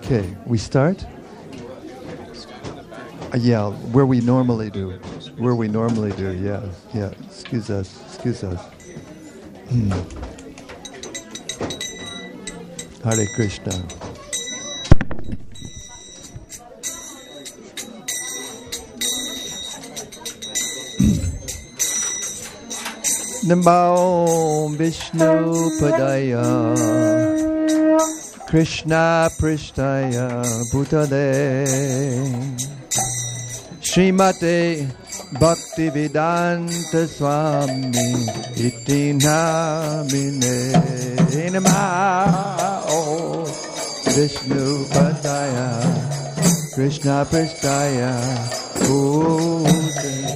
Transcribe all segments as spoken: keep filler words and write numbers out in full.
Okay, we start? Uh, yeah, where we normally do. Where we normally do, yeah. Yeah, excuse us, excuse us. Hmm. Hare Krishna. Namo Vishnu Padaya Krishna Prishtaya Bhutale Srimate Bhaktivedanta Swami Iti Namine Namo Vishnu Padaya Krishna Prishtaya Bhutale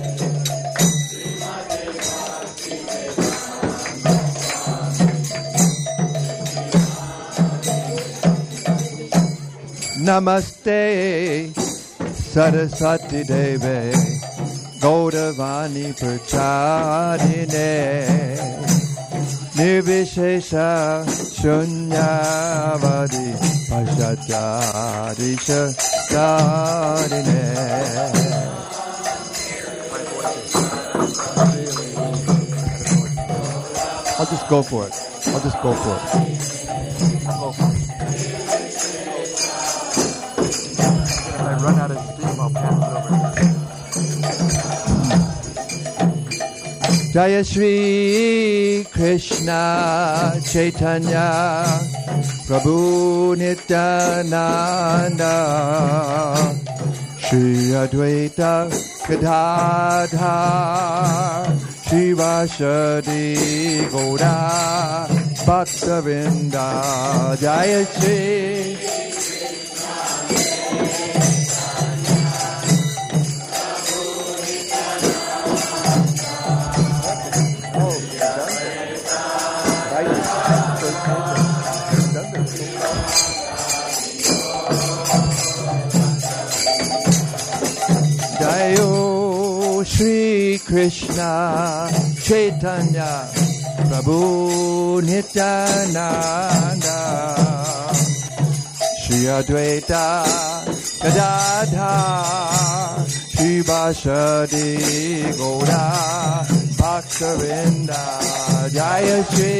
Namaste Saraswati Deve Gaudavani Prachadine Nirvishesha Shunyavadi Pashacharisha Sadine. I'll just go for it. I'll just go for it. I'll go for it. Run out of steam, I'll pass it over. Jaya Shri Krishna Chaitanya Prabhu Nityananda Shri Advaita Gadadhar Shri Vasadi Gaura Bhaktavinda Jaya Shri Jayo Shri Krishna Chaitanya Prabhu Nityananda Shri Advaita Gadadhar Shri Vasadi Gaura Bhaktavinda Jaya Shri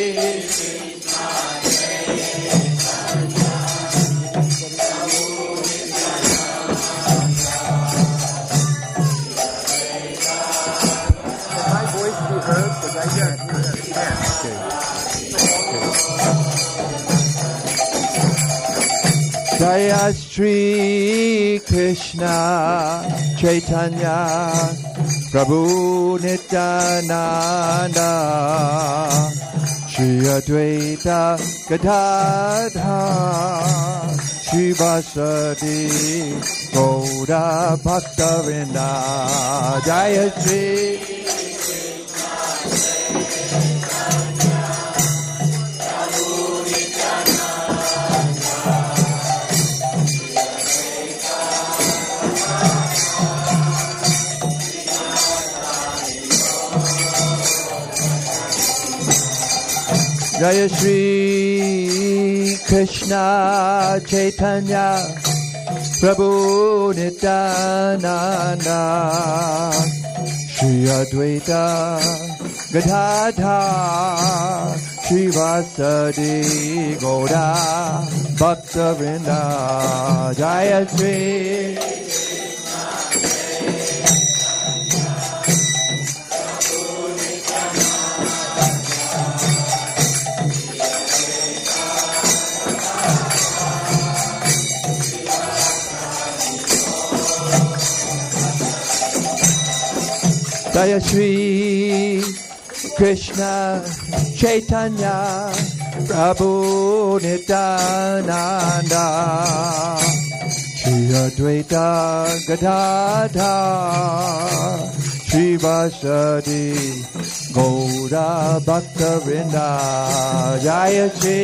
Jaya Shri Krishna Chaitanya Prabhu Nityananda Shri Advaita Gadadhar Shri Vasadi Gaura Bhaktavinda Jaya Shri Jaya Shri Krishna Chaitanya Prabhu Nityananda Shri Advaita Gadadhar Shri Vasadi Gaura Bhaktavinda Jaya Shri Jaya Shri Krishna Chaitanya Prabhu Nityananda Shri Advaita Gadadhar Shri Vasadi Gaura Bhaktavinda Jaya Shri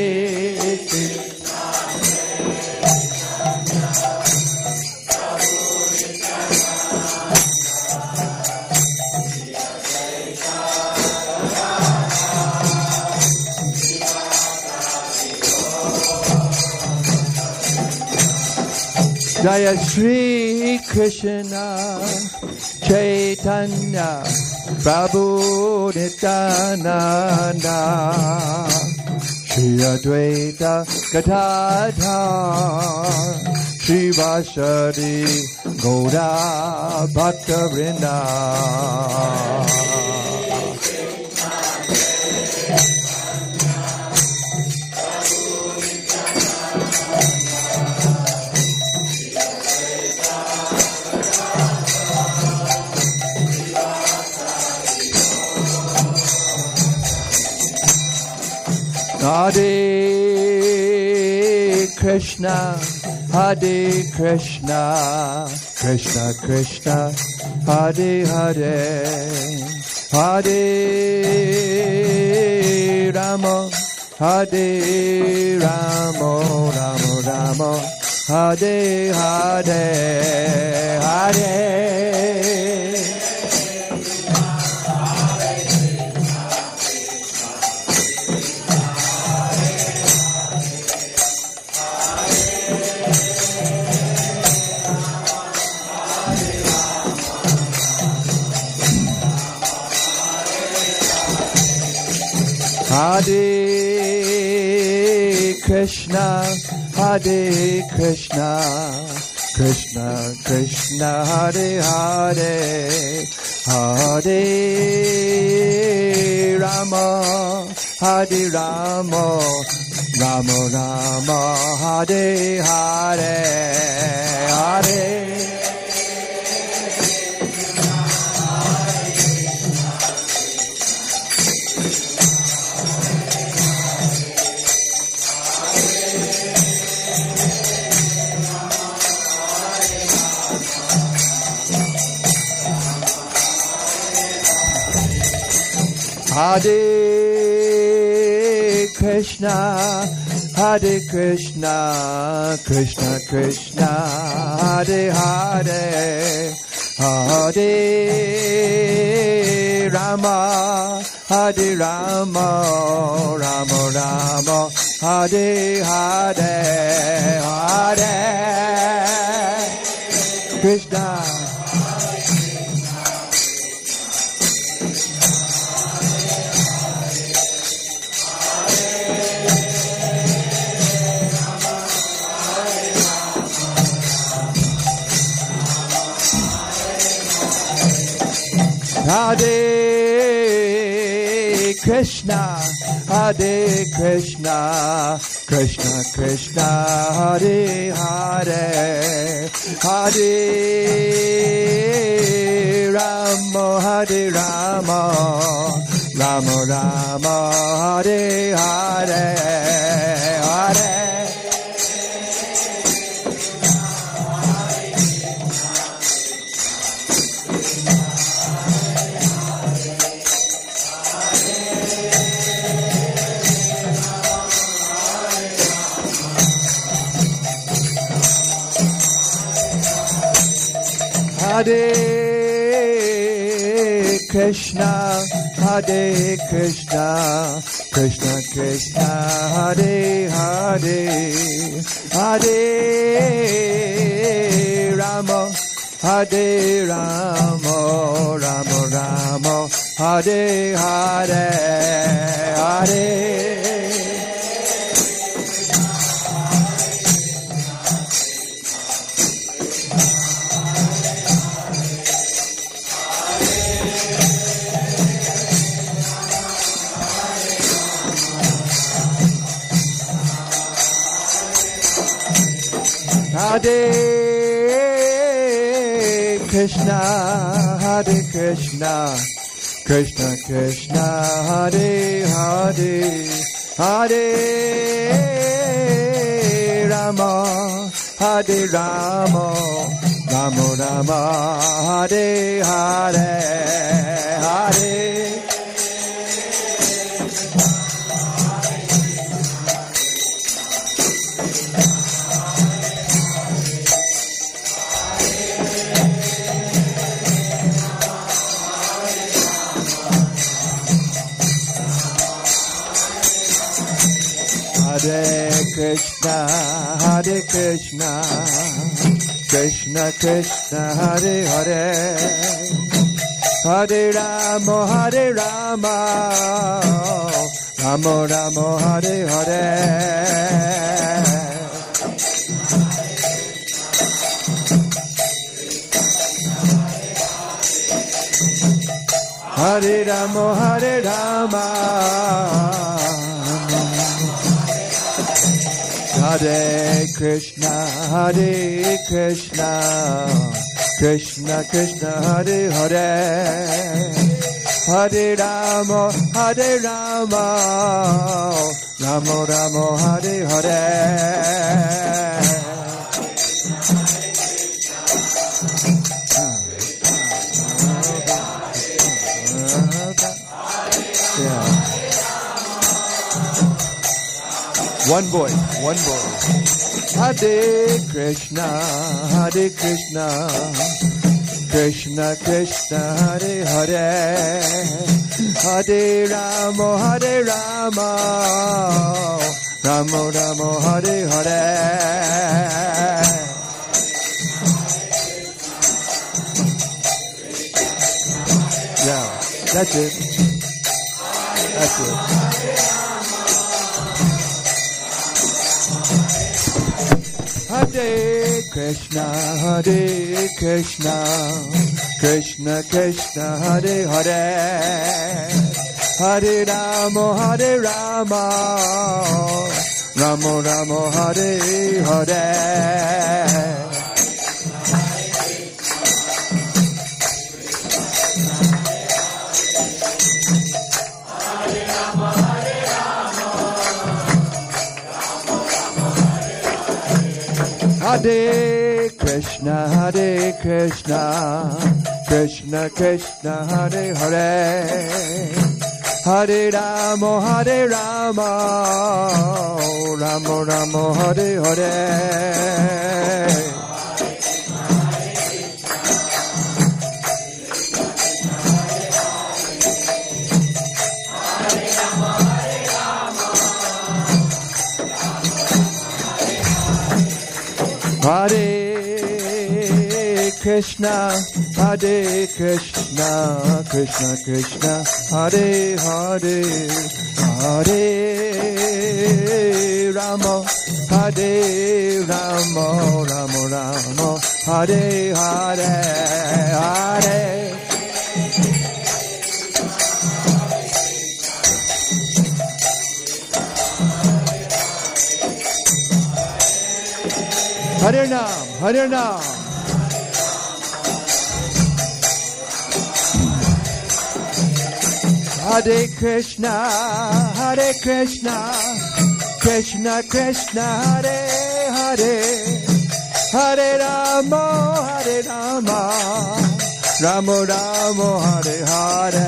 Jaya Shri Krishna Chaitanya Prabhu Nityananda Shri Advaita Gadadhar Shri Vasari Gaura Bhaktavrinda. Hare Krishna, Hare Krishna, Krishna Krishna, Hare Hare, Hare Rama, Hare Rama, Rama Rama, Hare Hare, Hare. Hare Krishna, Hare Krishna, Krishna Krishna, Hare Hare, Hare Rama, Hare Rama, Rama Rama, Hare Hare, Hare. Hare Krishna, Hare Krishna, Krishna Krishna, Hare Hare, Hare Rama, Hare Rama, Rama Rama, Hare Hare, Hare Krishna. Hare Krishna, Hare Krishna, Krishna Krishna, Hare Hare, Hare Rama, Hare Rama, Rama Rama, Hare Hare, Hare. Hare Krishna, Hare Krishna, Krishna Krishna, Hare Hare, Hare Rama, Hare Rama, Rama Rama, Hare Hare, Hare. Hare Krishna, Hare Krishna, Krishna Krishna, Hare Hare, Hare Rama, Hare Rama, Rama Rama, Hare Hare, Hare. Hare Krishna, Hare Krishna, Krishna Krishna, Hare Hare, Hare Rama, Hare Rama, Rama Rama, Hare Hare. Hare Rama, Hare Rama, Hare Krishna, Hare Krishna, Krishna Krishna, Hare Hare, Hare Rama, Hare Rama, Rama Rama, Hare Hare. Yeah. One voice, one voice. Hare Krishna, Hare Krishna, Krishna Krishna, Hare Hare, Hare Rama, Hare Rama, Rama Rama, Hare Hare. Yeah, that's it. That's it. Hare Krishna, Hare Krishna, Krishna Krishna, Hare Hare, Hare Rama, Hare Rama, Rama Rama, Hare Hare. Hare Krishna, Hare Krishna, Krishna Krishna, Hare Hare, Hare Rama, Hare Rama, Rama Rama, Hare Hare. Hare Krishna, Hare Krishna, Krishna Krishna, Hare Hare, Hare Rama, Hare Rama, Rama Rama, Hare Hare, Hare. Hare Nam, Hare Nam. Hare Krishna, Hare Krishna, Krishna Krishna, Hare Hare, Hare Rama, Hare Rama, Rama Rama, Hare Hare.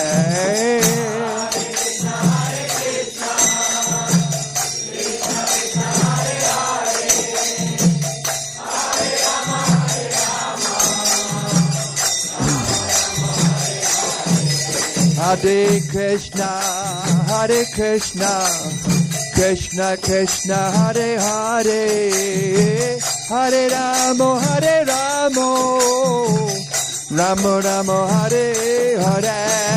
Hare Krishna, Hare Krishna, Krishna Krishna, Hare Hare, Hare Rama, Hare Rama, Rama Rama, Hare Hare.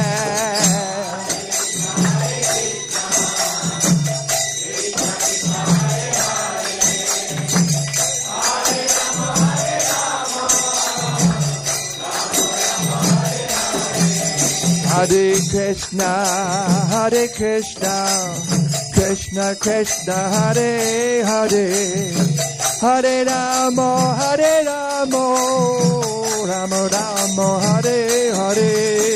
Hare Krishna, Hare Krishna, Krishna Krishna, Hare Hare, Hare Rama, Hare Rama, Rama Rama, Hare Hare.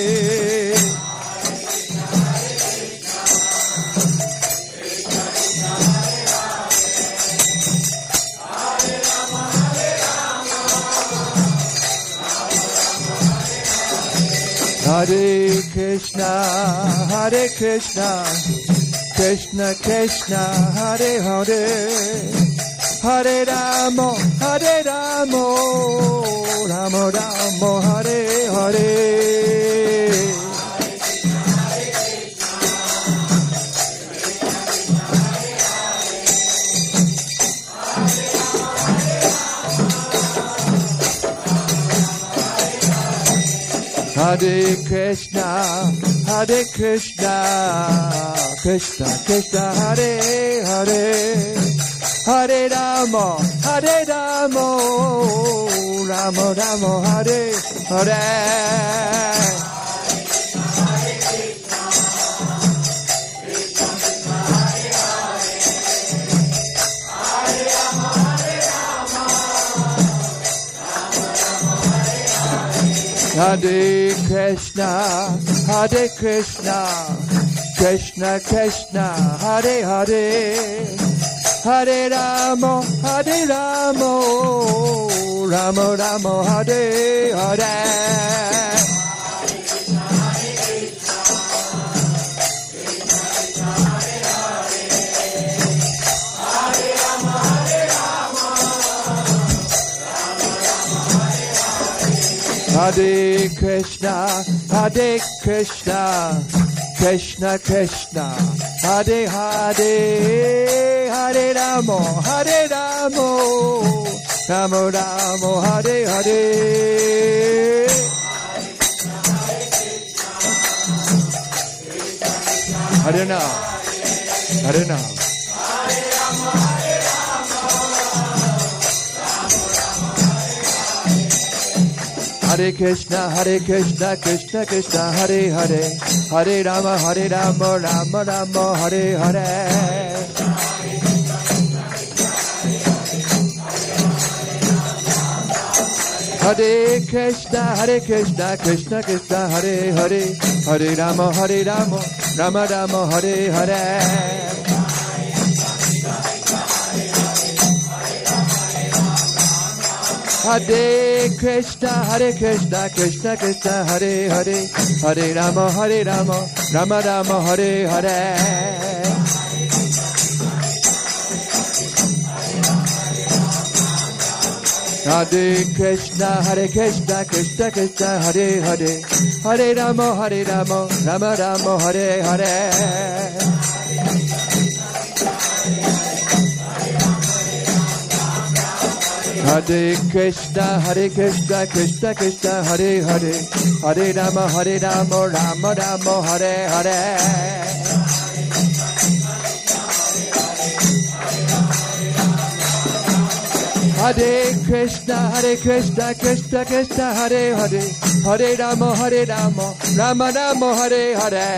Hare Krishna, Hare Krishna, Krishna Krishna, Hare Hare, Hare Rama, Hare Rama, Rama Rama, Hare Hare. Hare Krishna, Hare Krishna, Krishna Krishna, Hare Hare, Hare Rama, Hare Rama, Rama Rama, Hare Hare. Hare Krishna, Hare Krishna, Krishna Krishna, Hare Hare, Hare Rama, Hare Rama, Rama Rama, Hare Hare. Hare Krishna, Hare Krishna, Krishna Krishna, Hare Hare, Hare Rama, Hare Rama, Rama Rama, Hare Hare. Hare Nam, Hare Nam. Hare Krishna, Hare Krishna, Krishna Krishna, Hare Hare, Hare Rama, Hare Rama, Rama Rama, Hare Hare. Hare Krishna, Hare Krishna, Krishna Krishna, Hare Hare, Hare Rama, Hare Rama, Rama Rama, Hare Hare. Hare Krishna, Hare Krishna, Krishna Krishna, Hare Hare, Hare Rama, Hare Rama, Rama Rama, Hare Hare. Hare Krishna, Hare Krishna, Krishna Krishna, Hare Hare, Hare Rama, Hare Rama, Rama Rama, Hare Hare. Hare Krishna, Hare Krishna, Krishna Krishna, Hare Hare, Hare Rama, Hare Rama, Rama Rama, Hare Hare. Hare Krishna, Hare Krishna, Krishna Krishna, Hare Hare, Hare Rama, Hare Rama, Rama Rama, Hare Hare.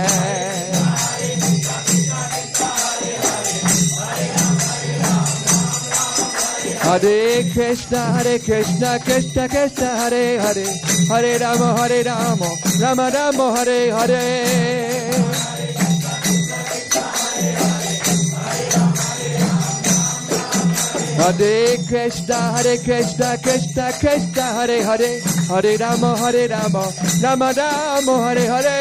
Hare Krishna, Hare Krishna, Krishna Krishna, Hare Hare, Hare Rama, Hare Rama, Rama Rama, Hare Hare. Hare Krishna, Hare Krishna, Krishna Krishna, Hare Hare, Hare Rama, Hare Rama, Rama Rama, Hare Hare.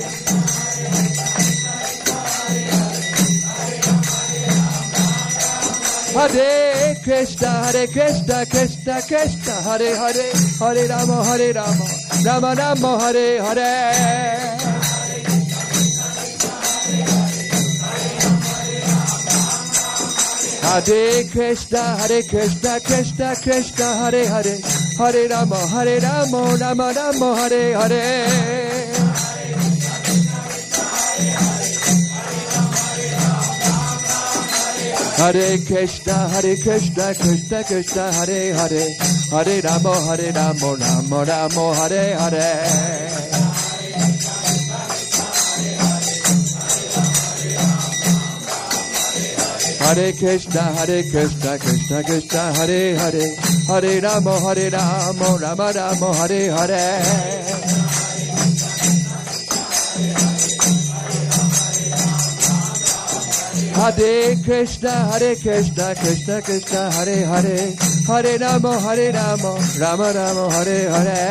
Hare Krishna, Hare Krishna, Krishna Krishna, Hare Hare, Hare Rama, Hare Rama, Rama Rama, Hare Hare. Hare Krishna, Hare Krishna, Krishna Krishna, Hare Hare, Hare Rama, Hare Rama, Rama Rama, Hare Hare. Hare Krishna, Hare Krishna, Krishna Krishna, Hare Hare, Hare Rama, Hare Rama, Rama Rama, Hare Hare. Hare Krishna, Hare Krishna, Krishna Krishna, Hare Hare, Hare Rama, Hare Rama, Rama Rama, Hare Hare. Hare Krishna, Hare Krishna, Krishna Krishna, Hare Hare, Hare Rama, Hare Rama, Rama Rama, Hare Hare.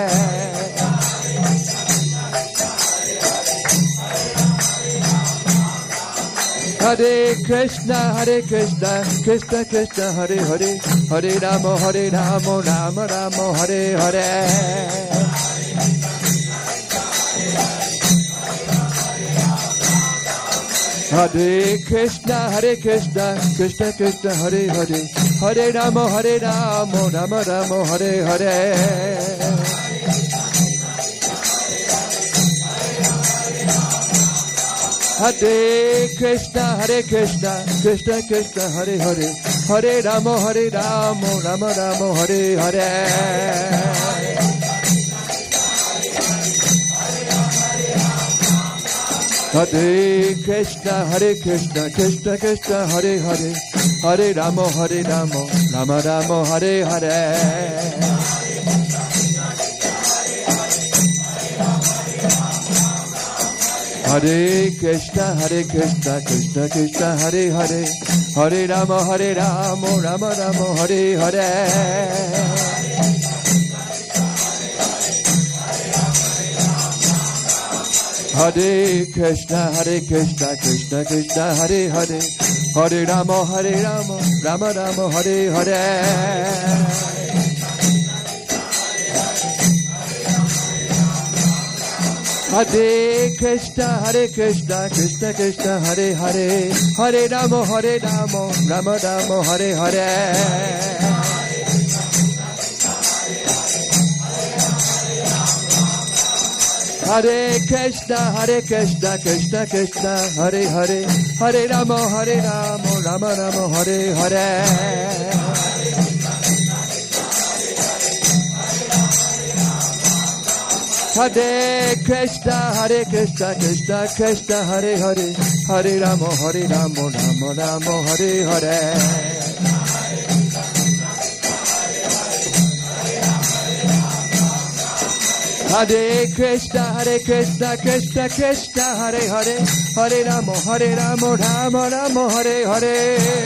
Hare Krishna, Hare Krishna, Krishna Krishna, Hare Hare, Hare Rama, Hare Rama, Rama Rama, Hare Hare. Hare Krishna, Hare Krishna, Krishna Krishna, Hare Hare, Hare Rama, Hare Rama, Rama Rama, Hare Hare. Hare Krishna, Hare Krishna, Krishna Krishna, Hare Hare, Hare Rama, Hare Rama, Rama Rama, Hare Hare. Hare Krishna, Hare Krishna, Krishna Krishna, Hare Hare, Hare Rama, Hare Rama, Rama Rama, Hare Hare. Hare Krishna, Hare Krishna, Krishna Krishna, Hare Hare, Hare Rama, Hare Rama, Rama Rama, Hare Hare. Hare Krishna, Hare Krishna, Krishna Krishna, Hare Hare, Hare Rama, Hare Rama, Rama Rama, Hare Hare. Hare Krishna, Hare Krishna, Krishna Krishna, Hare Hare, Hare Rama, Hare Rama, Rama Rama, Hare Hare. Hare Krishna, Hare Krishna, Krishna Krishna, Hare Hare, Hare Rama, Hare Rama, Rama Rama, Hare Hare. Hare Krishna, Hare Krishna, Krishna Krishna, Hare Hare, Hare Rama, Hare Rama, Rama Rama, Hare Hare. Hare Krishna, Hare Krishna, Krishna Krishna, Hare Hare, Hare Rama, Hare Rama, Rama Rama, Hare Hare.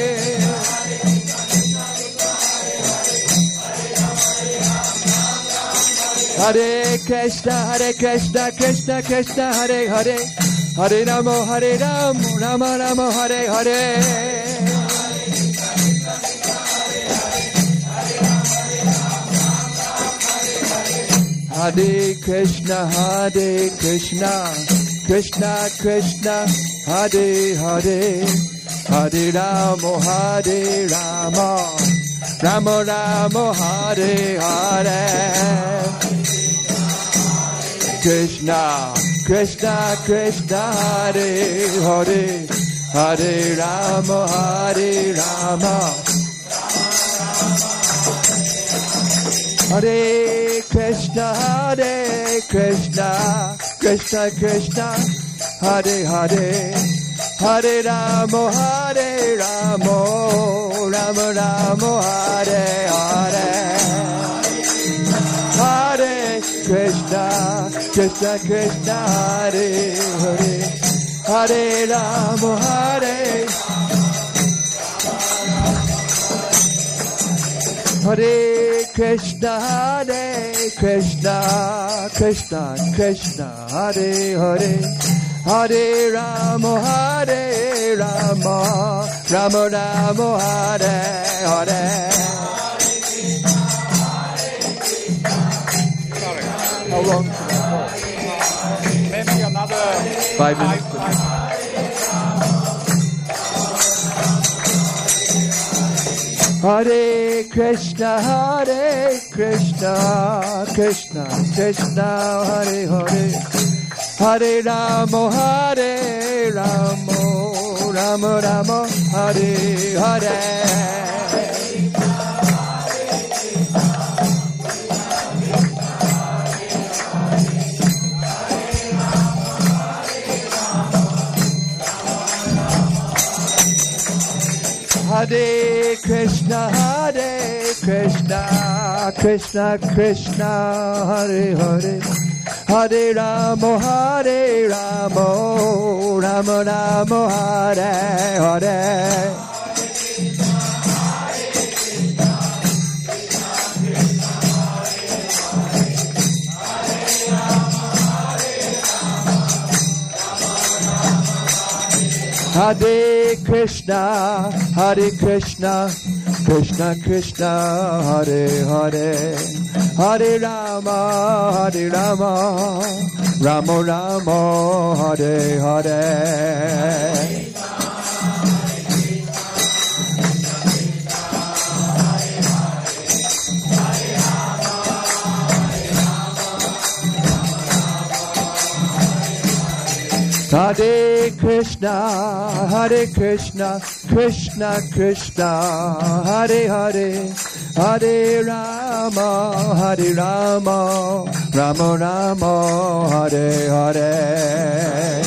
Hare Krishna, Hare Krishna, Krishna Krishna, Hare Hare, Hare Rama, Hare Rama, Rama Rama, Hare Hare. Hare Krishna, Hare Krishna, Krishna Krishna, Hare Hare, Hare Rama, Hare Rama, Rama Rama, Hare Hare. Krishna, Krishna Krishna, Hare Hare, Hare Rama, Hare Rama, Hare Krishna, Hare Krishna, Krishna Krishna, Hare Hare, Hare Rama, Hare Rama, Rama Rama, Hare Hare. Hare Krishna, Krishna Krishna, Hare Hare, Hare Rama, Hare Hare Krishna, Hare Krishna, Krishna Krishna, Hare Hare, Hare Rama, Hare Rama, Rama Rama, Hare Hare. How long? Maybe another Five minutes. Five, five. Hare Krishna, Hare Krishna, Krishna Krishna, Hare Hare, Hare Rama, Hare Rama, Rama Rama, Hare Hare. Hare Krishna, Hare Krishna, Krishna Krishna, Hare Hare, Hare Rama, Hare Rama, Rama Rama, Hare Hare. Hare Krishna, Hare Krishna, Krishna Krishna, Hare Hare, Hare Rama, Hare Rama, Rama Rama, Hare Hare. Hare Krishna, Hare Krishna, Krishna Krishna, Hare Hare, Hare Rama, Hare Rama, Rama Rama, Hare Hare.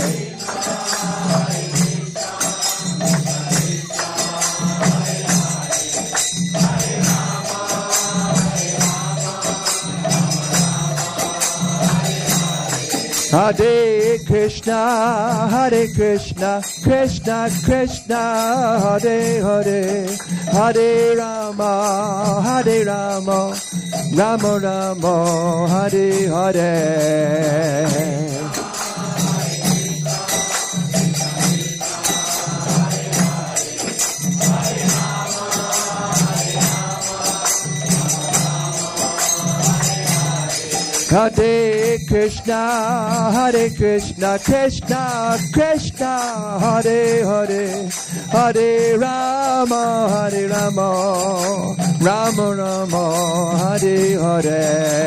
Hare Krishna, Hare Krishna, Krishna Krishna, Hare Hare, Hare Rama, Hare Rama, Rama Rama, Hare Hare. Hare Krishna, Hare Krishna, Krishna Krishna, Hare Hare, Hare Rama, Hare Rama, Rama Rama, Hare Hare.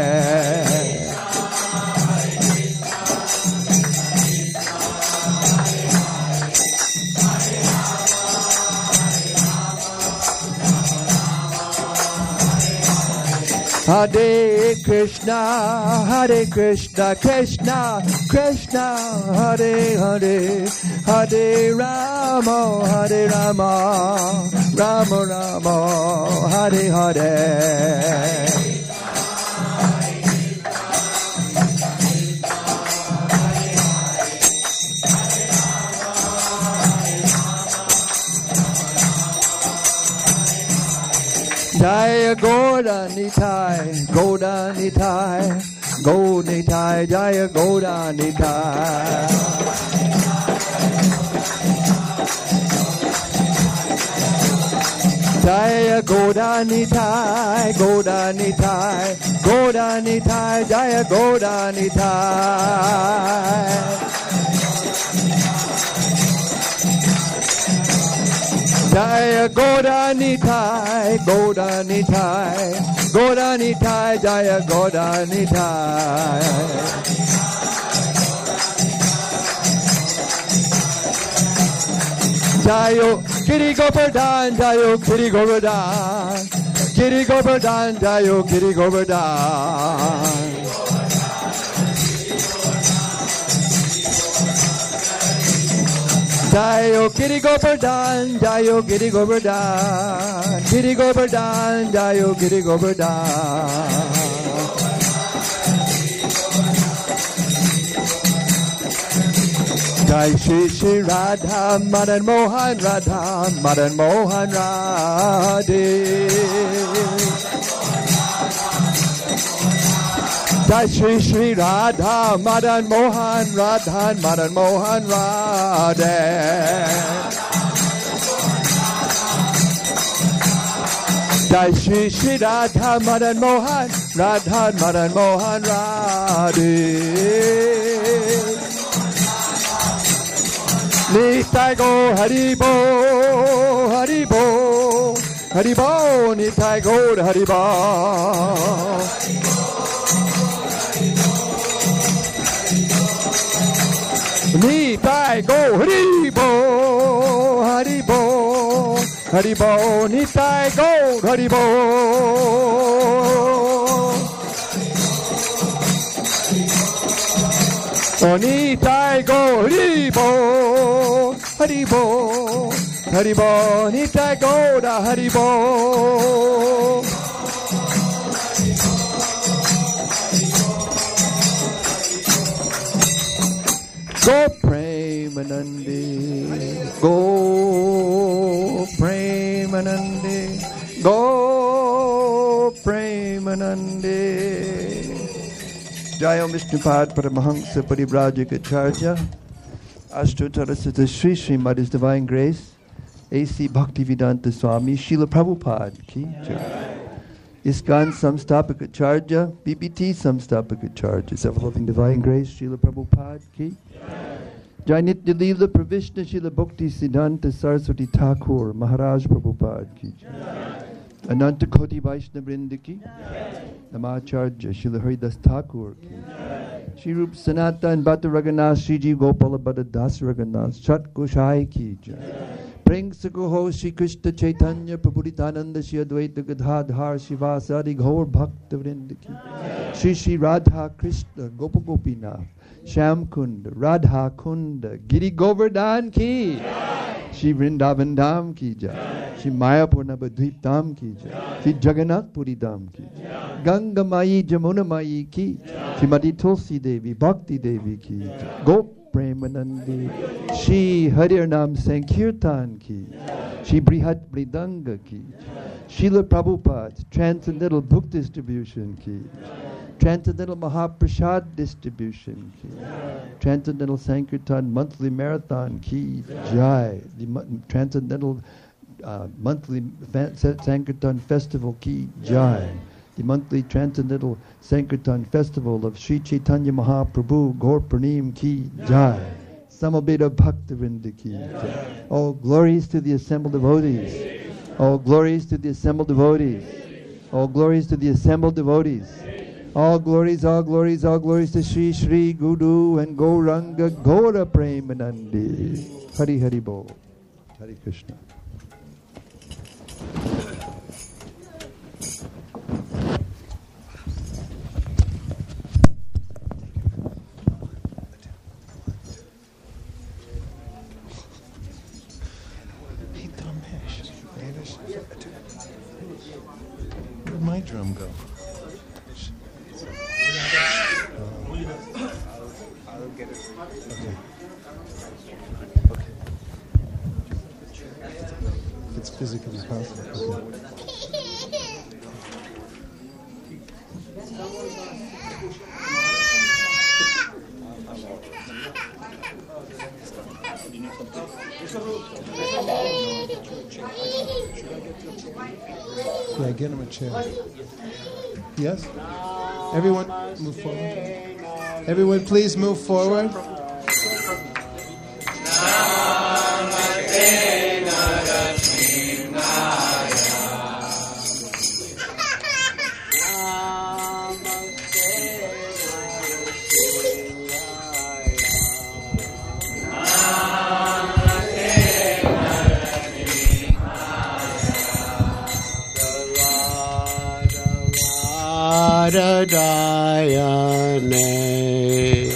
Hare Krishna, Hare Krishna, Krishna Krishna, Hare Hare, Hare Rama, Hare Rama, Rama Rama, Hare Hare. Jaya Goda Nitai, Goda Nitai, Go Nitai, Jaya Goda Nitai. Jaya Goda Nitai, Goda Nitai, Goda Nitai, Jaya Goda Nitai. Jaya Goda Nitai, Goda Nitai, Goda Nitai, Jaya Goda Nitai. Jayo Giri Govardhan, Jayo Giri Govardhan, Giri Govardhan, Jayo Giri Govardhan. Jayo Giri Govardhan, Jayo Giri Govardhan, Giri Govardhan, Jayo Giri Govardhan. Jai Shri Shri Radha Madan Mohan Radha Madan Mohan Radhe. Jai Shri Shri Radha Madan Mohan Radha Madan Mohan Radhe. Jai Shri Shri Radha Madan Mohan Radha Madan Mohan Radhe. Nitai go Haribo, Haribo, Haribo, Nitai go Haribo. Nitai go Haribo, Haribo, Haribo, Nitai go Haribo. Oh, Nitai go Haribo, Haribo, Haribo, Nitai go da Haribo. Go Premanande, go Premanande, go Premanande. Jaya Vishnupad Paramahansa Parivrajaka Ashtotara Sutta Sri Srimad His Divine Grace A C Bhaktivedanta Swami Srila Prabhupada Ki Jai. ISKCON Samstapakacharya B B T Samstapakacharya Self-Loving Divine Grace Srila Prabhupada Ki Jai. Nitya Leela Pravishna Srila Bhakti Siddhanta Saraswati Thakur Maharaj Prabhupada Ki Jai. Ananta Koti Vaishnava Vrinda Ki Namacharya Srila Haridas Thakur Ki Shri Rup Sanatan Bhatta Raghunath Shri Ji Gopala Bhatta Das Raghunath Chat Goshai Ki Jai. Prang Sakho Shri Krishna Chaitanya Prabhupada Shri Advaita Gadadhar Shivasadi Gaur Bhakta Vrinda Ki Jai. Shri Shri Radha Krishna Gopa Gopinath Sham Kunda Radha Kunda Giri Govardhan Ki Jai. Shri Vrindavan Dham Ki Jai. Shri Mayapur Navadvip Dham Ki Jai. Shri Jagannath Puri Dham Ki Jai. Ganga Mai Jamuna Mai Ki Jai. Shrimati Tulsi Devi Bhakti Devi Ki Jai. Gop Premanandi Shri Harir Nam Sankirtan Ki Jai. Shri Brihat Mridanga Ki Jai. Srila Prabhupada's Transcendental Book Distribution Ki Jai. Transcendental Mahaprasad Distribution Ki Jai. Transcendental Sankirtan Monthly Marathon Ki Jai. The mo- Transcendental uh, Monthly Fa- Sankirtan Festival Ki Jai. The monthly Transcendental Sankirtan Festival of Sri Chaitanya Mahaprabhu Gaur Purnim Ki Jai. Samabeda Bhaktivinoda Ki Jai. All glories to the assembled devotees. All glories to the assembled devotees. All glories to the assembled devotees. All glories, all glories, all glories to Sri Sri Guru and Gauranga Gaura Premanandi. Hari Hari Bol. Hari Krishna. Where'd my drum go? I'll get it. Okay. Okay. If it's physically possible. Okay. Yeah, get him a chair. Yes? Everyone, move forward. Everyone, please move forward. Dayane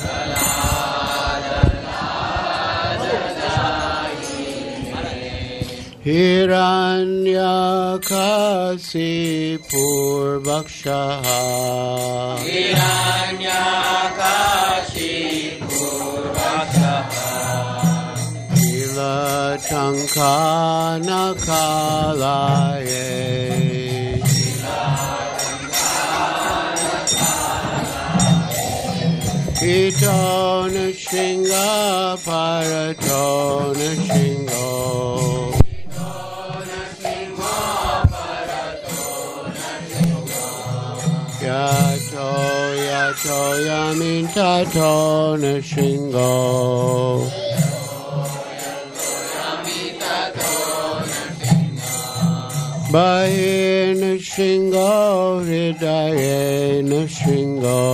Hiranyakasipur Bhakshaha Hiranyakasipur Bhakshaha Ila Chankana Kalaye Itona Shinga Paratona Shingo Itona Shinga Paratona Shingo Yato Yato Yaminta Tona Shingo Bahina Shingo Hridayena Shingo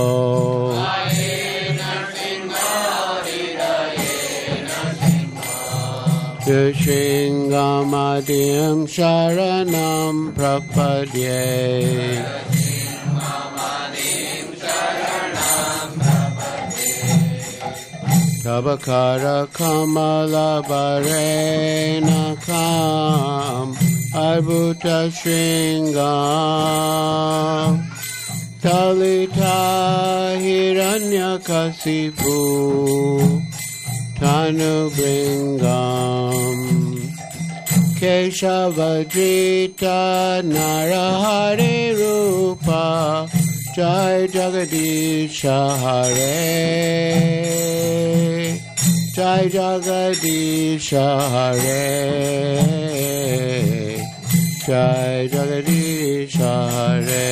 Shingamadhyam Sharanam Prapadye Tabakara Kamala Barena Kam Arbuta Shringam Talita Hiranyakasipu Tanu Bringam Keshavajita Narahare Rupa Jai Jagadisha Hare Jai Jagadisha Hare Jai Jagadisha Hare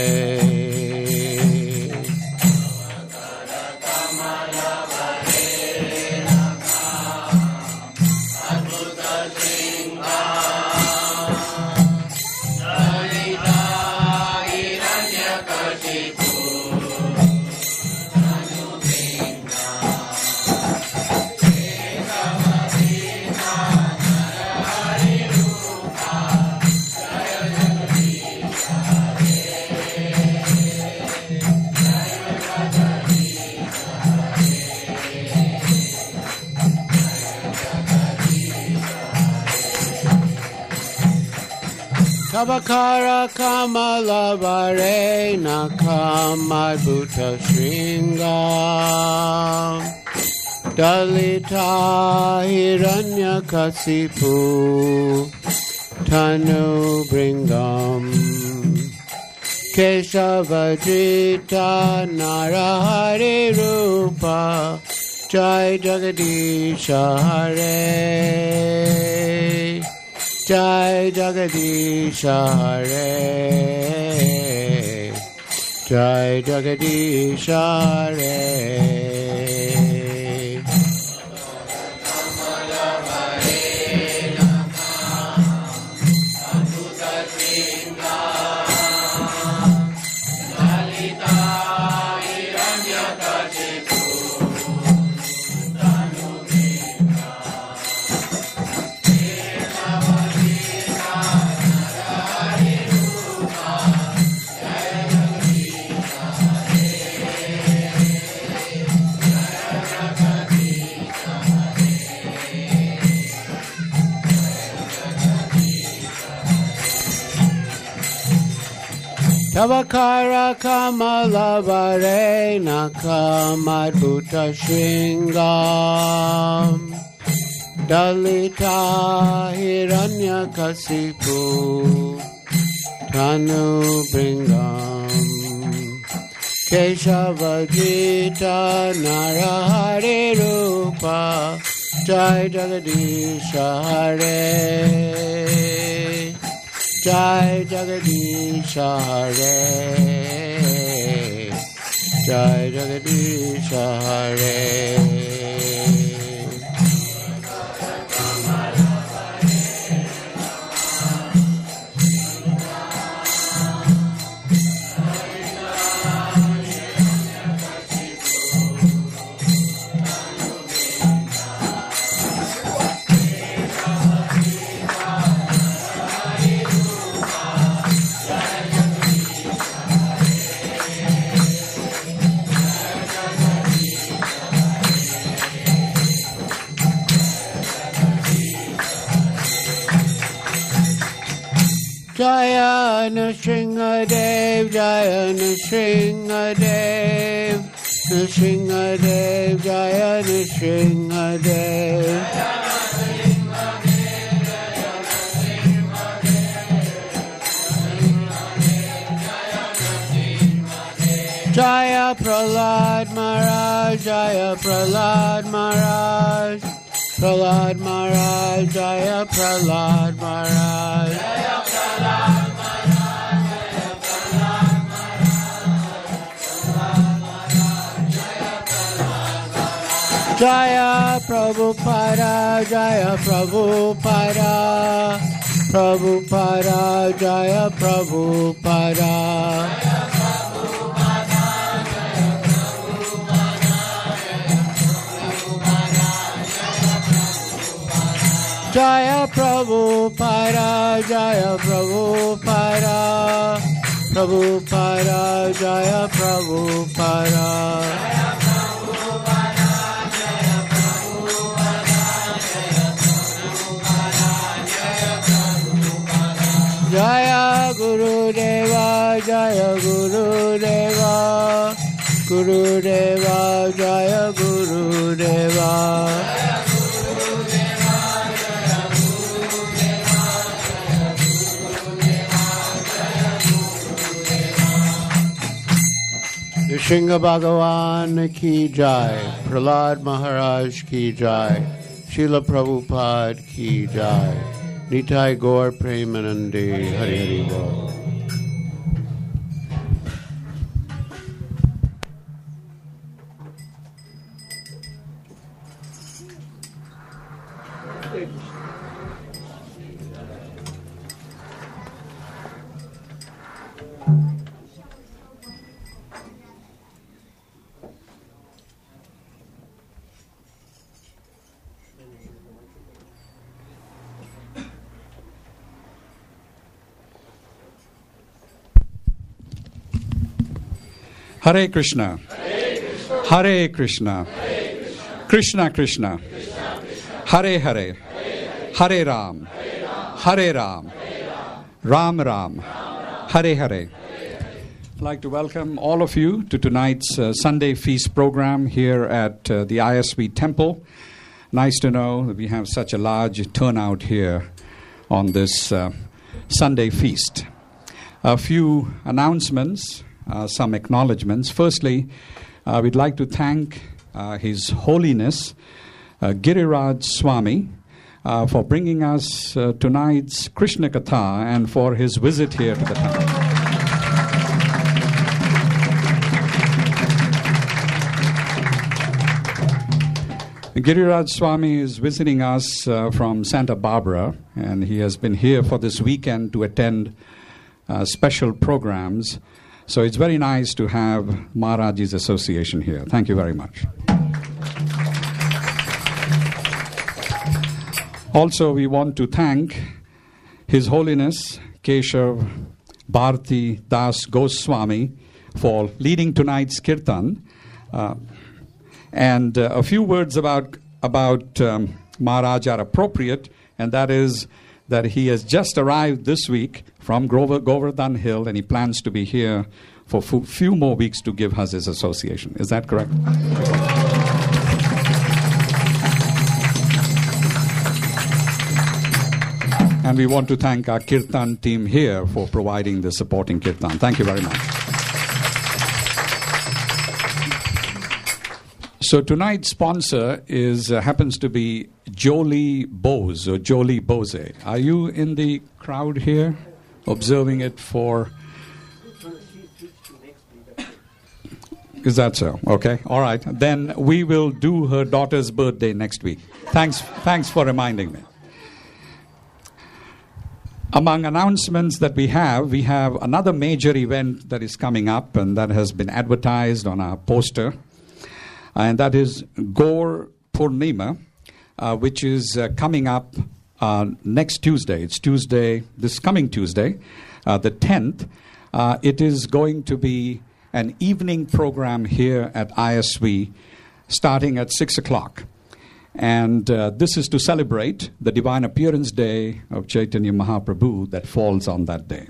Hiranyakasipu Tanu Bringam Tabakara Kamala Varena Kamadbuta Shringam Dalita Hiranyakasipu Tanu Bringam Keshavajita Narahari Rupa Jai Jagadisha Hare Jai Jagadisha Hare Jai Jagadisha Hare Tavakara Kamala Varena Kamadbuta Shringam Dalita Hiranyakasipu Tanu Bringam Keshavajita Narahari Rupa Jai Jagadisha Hare Jai Jagadisha Hare Jai Jagadisha Hare Jaya Nrsingadev, Jaya Nrsingadev, Nrsingadev, Jaya Nrsingadev. Jaya Prahlad Maharaj, Jaya Prahlad Maharaj, Prahlad Maharaj, Jaya Prahlad Maharaj. Jaya Prabhupada, Jaya Prabhupada, Prabhupada, Jaya Prabhupada. Jaya Prabhupada, Jaya Prabhupada, Prabhupada, Jaya Prabhupada. Jaya Guru Deva, Jaya Guru Deva, Guru Deva, Jaya Guru Deva. Nrsinga Bhagavan ki jai, Prahlad Maharaj ki jai, Srila Prabhupada ki jai, Nitai Gaur Premanande, Hari Hari Bol. Hare Krishna, Hare Krishna, Krishna Krishna, Hare Hare, Hare Ram, Hare Ram, Ram Ram. Hare Hare. I'd like to welcome all of you to tonight's uh, Sunday Feast program here at uh, the I S V Temple. Nice to know that we have such a large turnout here on this uh, Sunday Feast. A few announcements, uh, some acknowledgements. Firstly, uh, we'd like to thank uh, His Holiness uh, Giriraj Swami uh, for bringing us uh, tonight's Krishna Katha and for his visit here to the temple. Giriraj Swami is visiting us uh, from Santa Barbara, and he has been here for this weekend to attend uh, special programs. So it's very nice to have Maharaj's Association here. Thank you very much. Also, we want to thank His Holiness Keshav Bharti Das Goswami for leading tonight's kirtan. Uh, And uh, a few words about about um, Maharaj are appropriate, and that is that he has just arrived this week from Grover, Govardhan Hill, and he plans to be here for a few more weeks to give us his association. Is that correct? And we want to thank our kirtan team here for providing the supporting kirtan. Thank you very much. So tonight's sponsor is uh, happens to be Jolie Bose or Jolie Bose. Are you in the crowd here, observing it for? Is that so? Okay, all right. Then we will do her daughter's birthday next week. Thanks, thanks for reminding me. Among announcements that we have, we have another major event that is coming up, and that has been advertised on our poster. And that is Gaur Purnima, uh, which is uh, coming up uh, next Tuesday. It's Tuesday, this coming Tuesday, uh, the tenth. Uh, it is going to be an evening program here at I S V starting at six o'clock. And uh, this is to celebrate the Divine Appearance Day of Chaitanya Mahaprabhu that falls on that day.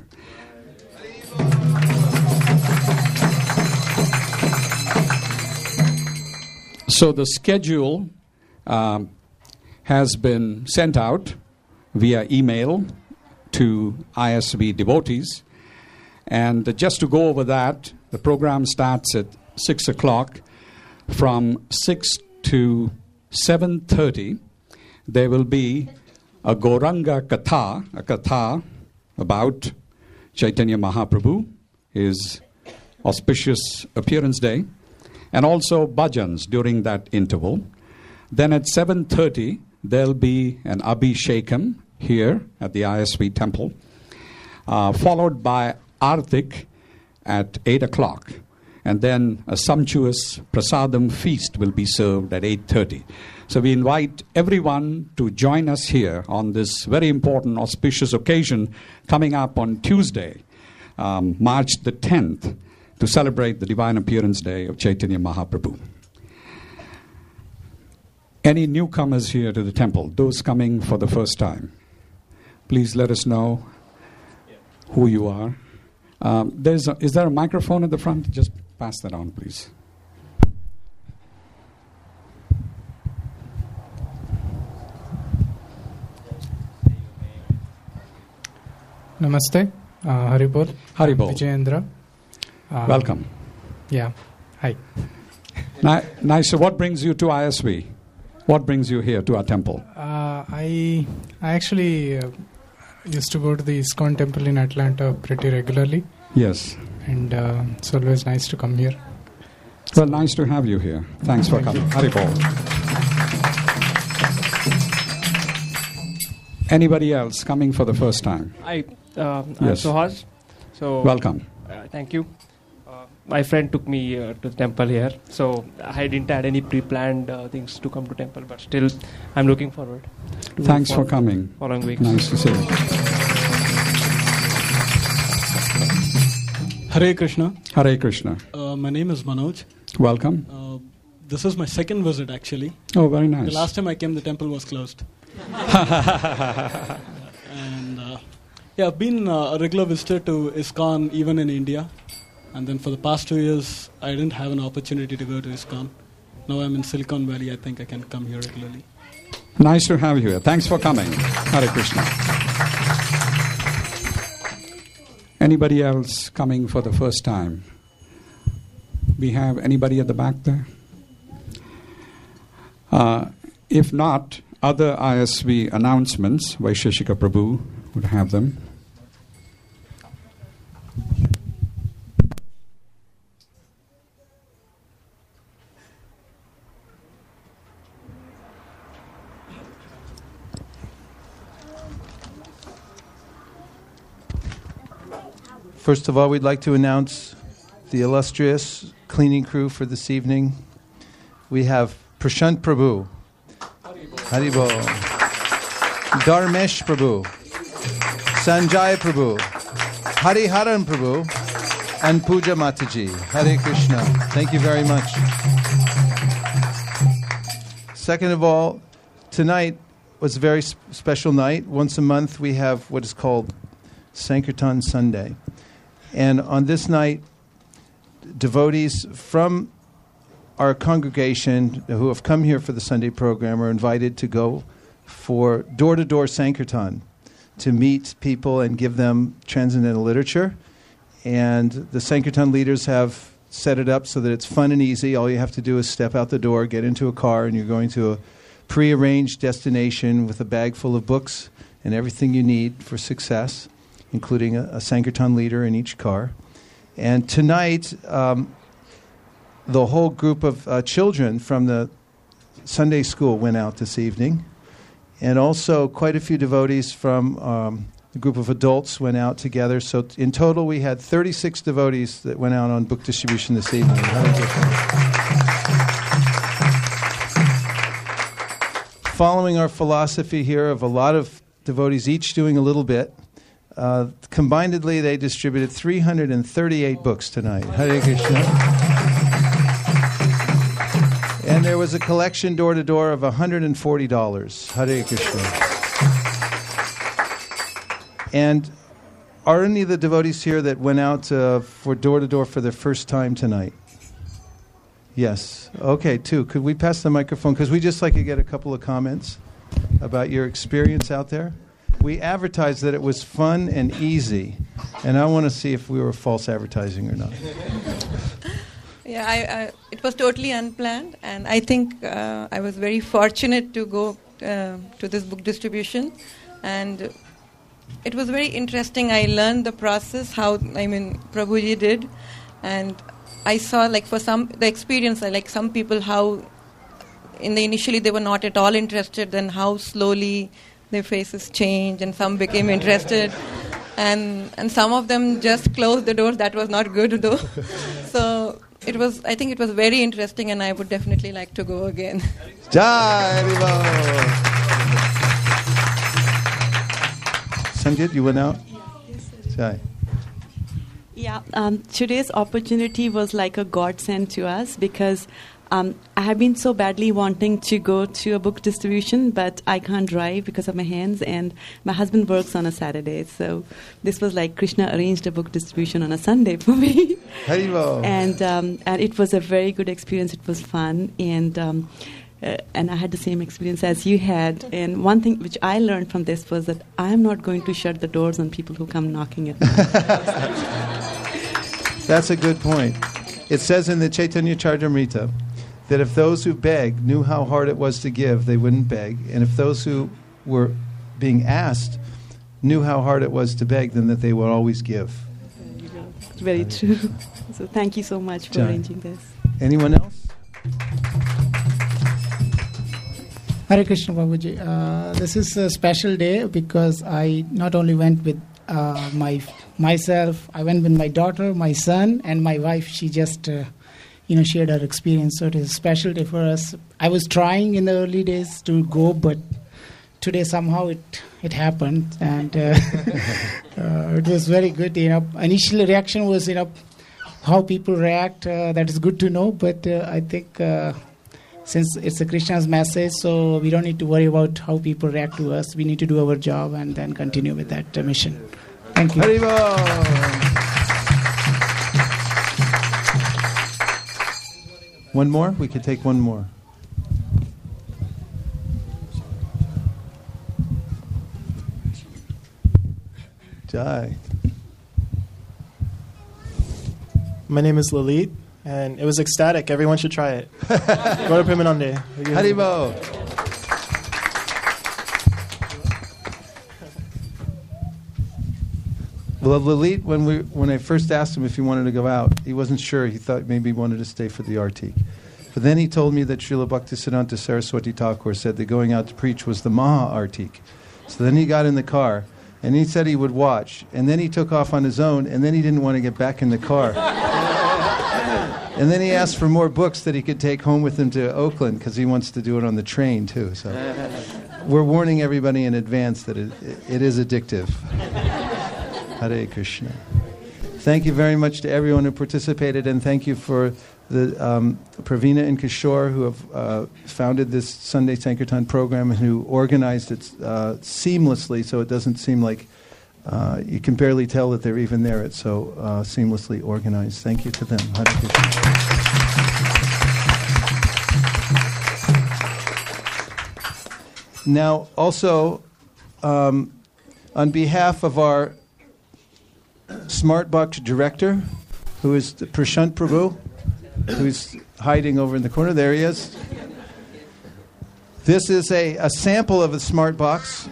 So the schedule um, has been sent out via email to I S V devotees. And just to go over that, the program starts at six o'clock. From six to seven thirty, there will be a Gauranga Katha, a Katha about Chaitanya Mahaprabhu, his auspicious appearance day, and also bhajans during that interval. Then at seven thirty, there'll be an Abhishekam here at the I S V temple, uh, followed by Artik at eight o'clock. And then a sumptuous prasadam feast will be served at eight thirty. So we invite everyone to join us here on this very important, auspicious occasion coming up on Tuesday, um, March the tenth, to celebrate the Divine Appearance Day of Chaitanya Mahaprabhu. Any newcomers here to the temple, those coming for the first time, please let us know who you are. Um, there's a, is there a microphone at the front? Just pass that on, please. Namaste, uh, Haribol. Haribol. Vijayendra. Um, Welcome. Yeah, hi. Ni- nice. So what brings you to I S V? What brings you here to our temple? Uh, I I actually uh, used to go to the ISKCON temple in Atlanta pretty regularly. Yes. And uh, it's always nice to come here. Well, nice to have you here. Thanks for coming. Haribol. Anybody else coming for the first time? Hi, uh, I'm Yes. Sohaj. So Welcome. Uh, thank you. Uh, my friend took me uh, to the temple here, so I didn't had any pre-planned uh, things to come to temple, but still, I'm looking forward. To Thanks for follow- coming. Following weeks. Nice to see you. Hare Krishna. Hare Krishna. Uh, my name is Manoj. Welcome. Uh, this is my second visit, actually. Oh, very nice. The last time I came, the temple was closed. And uh, Yeah, I've been uh, a regular visitor to ISKCON even in India. And then for the past two years, I didn't have an opportunity to go to ISKCON. Now I'm in Silicon Valley. I think I can come here regularly. Nice to have you here. Thanks for coming. Hare Krishna. Anybody else coming for the first time? We have anybody at the back there? Uh, if not, other I S V announcements, Vaisheshika Prabhu would have them. First of all, we'd like to announce the illustrious cleaning crew for this evening. We have Prashant Prabhu, Haribol, Dharmesh Prabhu, Sanjay Prabhu, Hariharan Prabhu, and Pooja Mataji. Hare Krishna. Thank you very much. Second of all, tonight was a very sp- special night. Once a month we have what is called Sankirtan Sunday. And on this night, devotees from our congregation who have come here for the Sunday program are invited to go for door-to-door Sankirtan to meet people and give them transcendental literature. And the Sankirtan leaders have set it up so that it's fun and easy. All you have to do is step out the door, get into a car, and you're going to a prearranged destination with a bag full of books and everything you need for success, including a, a Sankirtan leader in each car. And tonight, um, the whole group of uh, children from the Sunday school went out this evening. And also quite a few devotees from um, a group of adults went out together. So t- in total, we had thirty-six devotees that went out on book distribution this evening. Following our philosophy here of a lot of devotees each doing a little bit, Uh, combinedly, they distributed three hundred thirty-eight books tonight. Hare Krishna. And there was a collection door-to-door of one hundred forty dollars. Hare Krishna. And are any of the devotees here that went out uh, for door-to-door for their first time tonight? Yes. Okay, two. Could we pass the microphone? Because we just like to get a couple of comments about your experience out there. We advertised that it was fun and easy, and I want to see if we were false advertising or not. Yeah, I, I, it was totally unplanned, and I think uh, I was very fortunate to go uh, to this book distribution, and it was very interesting. I learned the process, how, I mean, Prabhuji did, and I saw, like, for some, the experience, like some people, how in the initially they were not at all interested, then how slowly their faces changed, and some became interested, and and some of them just closed the doors. That was not good, though. So it was. I think it was very interesting, and I would definitely like to go again. Jai Haribo. Sanjit, you went out? Yes, Jai. Yeah, um, today's opportunity was like a godsend to us because Um, I have been so badly wanting to go to a book distribution, but I can't drive because of my hands, and my husband works on a Saturday. So this was like Krishna arranged a book distribution on a Sunday for me. Haribo. and um, and it was a very good experience. It was fun, and um, uh, and I had the same experience as you had. And one thing which I learned from this was that I'm not going to shut the doors on people who come knocking at me. That's a good point. It says in the Chaitanya Charitamrita that if those who beg knew how hard it was to give, they wouldn't beg. And if those who were being asked knew how hard it was to beg, then that they would always give. There you go. It's very true. So thank you so much for Jai. arranging this. Anyone else? Hare Krishna Babuji. Uh, this is a special day because I not only went with uh, my myself, I went with my daughter, my son, and my wife. She just... Uh, you know, shared our experience. So it is a special day for us. I was trying in the early days to go, but today somehow it it happened, and uh, uh, it was very good. You know, initial reaction was, you know, how people react. Uh, that is good to know, but uh, I think uh, since it's a Krishna's message, so we don't need to worry about how people react to us. We need to do our job and then continue with that uh, mission. Thank you. Haribo. One more? We could take one more. Jai. My name is Lalit, and it was ecstatic. Everyone should try it. Go to Premanande. Haribo. Well, Lalit, when we when I first asked him if he wanted to go out, he wasn't sure. He thought maybe he wanted to stay for the Artik. But then he told me that Srila Bhaktisiddhanta Saraswati Thakur said that going out to preach was the Maha Artik. So then he got in the car, and he said he would watch. And then he took off on his own, and then he didn't want to get back in the car. And then he asked for more books that he could take home with him to Oakland, because he wants to do it on the train, too. So we're warning everybody in advance that it, it is addictive. Hare Krishna. Thank you very much to everyone who participated, and thank you for the um, Pravina and Kishore, who have uh, founded this Sunday Sankirtan program and who organized it uh, seamlessly, so it doesn't seem like uh, you can barely tell that they're even there. It's so uh, seamlessly organized. Thank you to them. Hare Krishna. Now, also, um, on behalf of our Smartbox director, who is Prashant Prabhu, who's hiding over in the corner. There he is. This is a, a sample of a Smartbox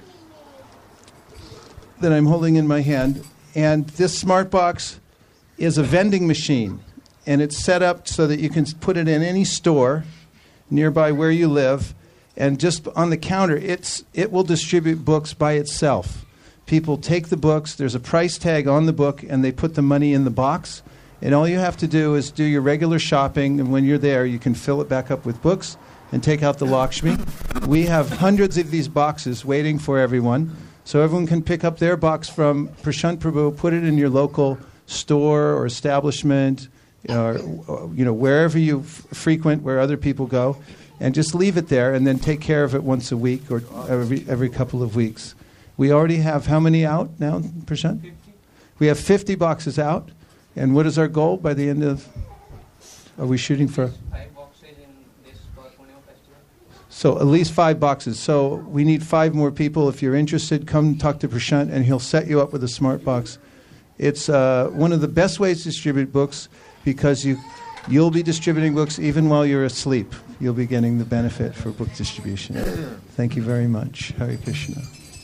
that I'm holding in my hand. And this Smartbox is a vending machine. And it's set up so that you can put it in any store nearby where you live. And just on the counter, it's it will distribute books by itself. People take the books, there's a price tag on the book, and they put the money in the box. And all you have to do is do your regular shopping, and when you're there, you can fill it back up with books and take out the Lakshmi. We have hundreds of these boxes waiting for everyone, so everyone can pick up their box from Prashant Prabhu, put it in your local store or establishment, or, you know, wherever you f- frequent, where other people go, and just leave it there, and then take care of it once a week or every every couple of weeks. We already have how many out now, Prashant? fifty. We have fifty boxes out. And what is our goal by the end of... Are we shooting for... Five boxes in this Puneo festival. So at least five boxes. So we need five more people. If you're interested, come talk to Prashant, and he'll set you up with a smart box. It's uh, one of the best ways to distribute books, because you, you'll be distributing books even while you're asleep. You'll be getting the benefit for book distribution. Thank you very much. Hare Krishna.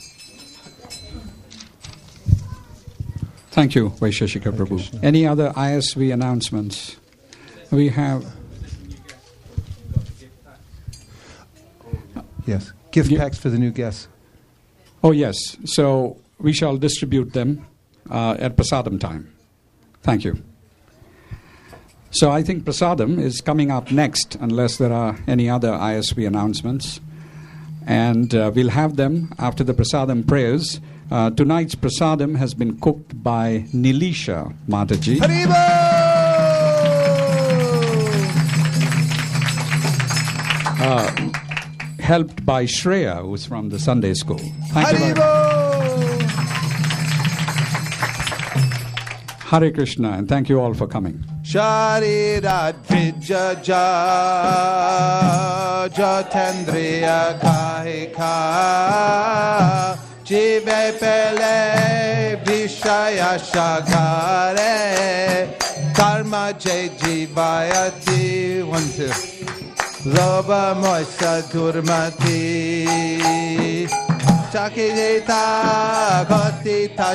Thank you, Vaisheshika Prabhu. Krishna. Any other I S V announcements? We have... Yes, gift G- packs for the new guests. Oh, yes. So we shall distribute them uh, at Prasadam time. Thank you. So I think Prasadam is coming up next, unless there are any other I S V announcements. And uh, we'll have them after the Prasadam prayers. Uh, tonight's prasadam has been cooked by Nilisha Mataji. Haribo! Uh, helped by Shreya, who's from the Sunday school. Thank Haribo! you very much. Hare Krishna, and thank you all for coming. Sharirat Vijja Jatendriya Kahika Jive Pele Vishaya Shagare Karma Jai Jibayati. One, two. Loba Moisa Durmati Chakidita Kotita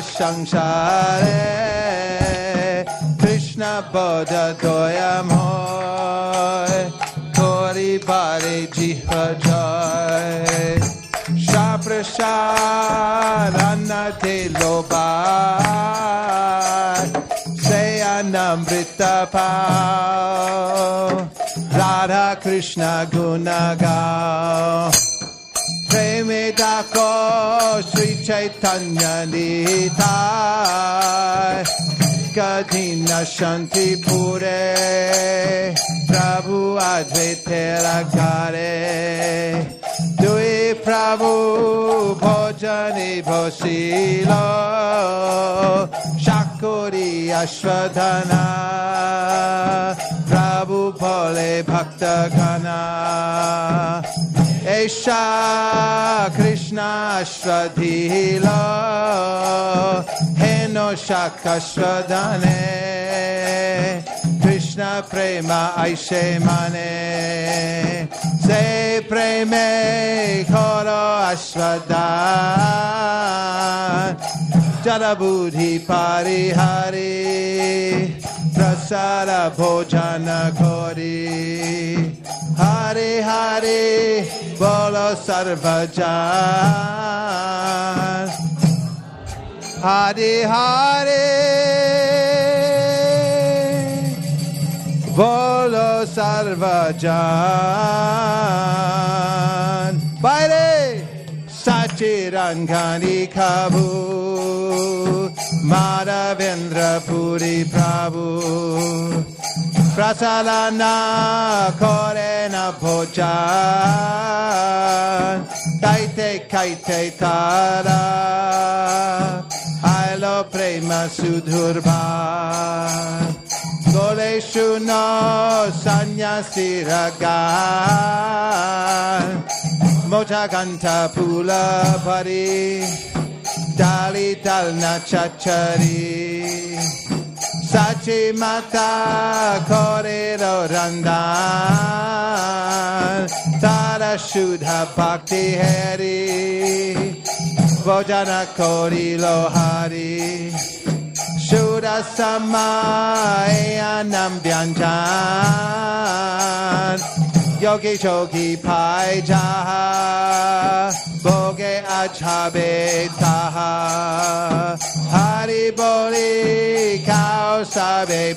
Shangshare Krishna Bodha Doyam Hoy Kori Bari Jiha Joy Shaprasharana Te Loba Sayanamrita Pao Radha Krishna Gunagao Premidako Sri Chaitanya Nitai Kadina Shanti Pure Prabhu Advaita Lagare Dui Prabhu Bhojani Bhosilo Shakuri Ashwadhana Prabhu Pole Bhakta Gana Esha Krishna Ashwadhilo Heno Shakashwadhane Krishna Prema Aishe Mane Se Preme Koro Ashwadan Jada Buddhi Parihari Prasara Bhojana Kori Hari Hari Bolo Sarvajan Hari Hari Bolo Sarvajan Baile Sachirangani Kabu Madhavendra Puri Prabhu Prasalana Korena Bhojan Kaite Kaite Tara Ailo Prema Sudhurban Goleshu no Sanyasi Ragan Mochaganta Pula Pari Dali Dalna Chachari Sachi Mata Korero Randan Tara Shudha Bhakti Hari Bojana Kori Lohari Shudha Samaya Nambyanjan Yogi Shogi Pai Jaha Boge Achabe Taha Hari Boli Kao Sabe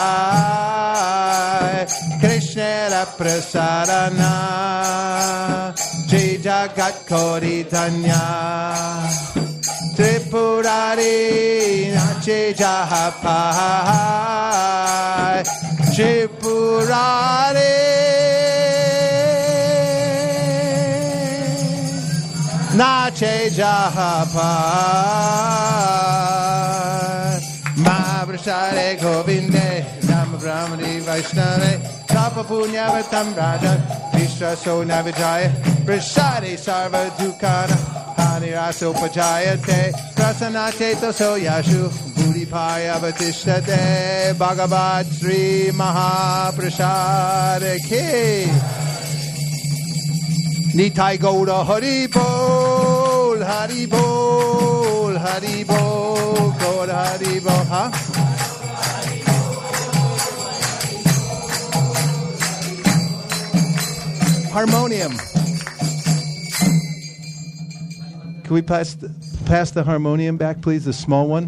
Bai Krishna Prasarana Jai Jagat Kori Tanya Tripurari Nache Jahapai Tripurari Nache Jahapai Mahaprasare Govinde Nama Brahmani Vaishnave Tapa Punya Vatam Raja Vishra Sona Vijaya Prasade Sarva Dukana Hani Raso Pajayate Prasanate Toso Yashu Budi Paya Vatishtade Bhagavad Sri Mahaprasade Ki Nitai Gauda Hari Bol Hari Bol Hari Bol Gauda Hari Bol Huh? Harmonium. Can we pass the, pass the harmonium back, please? The small one.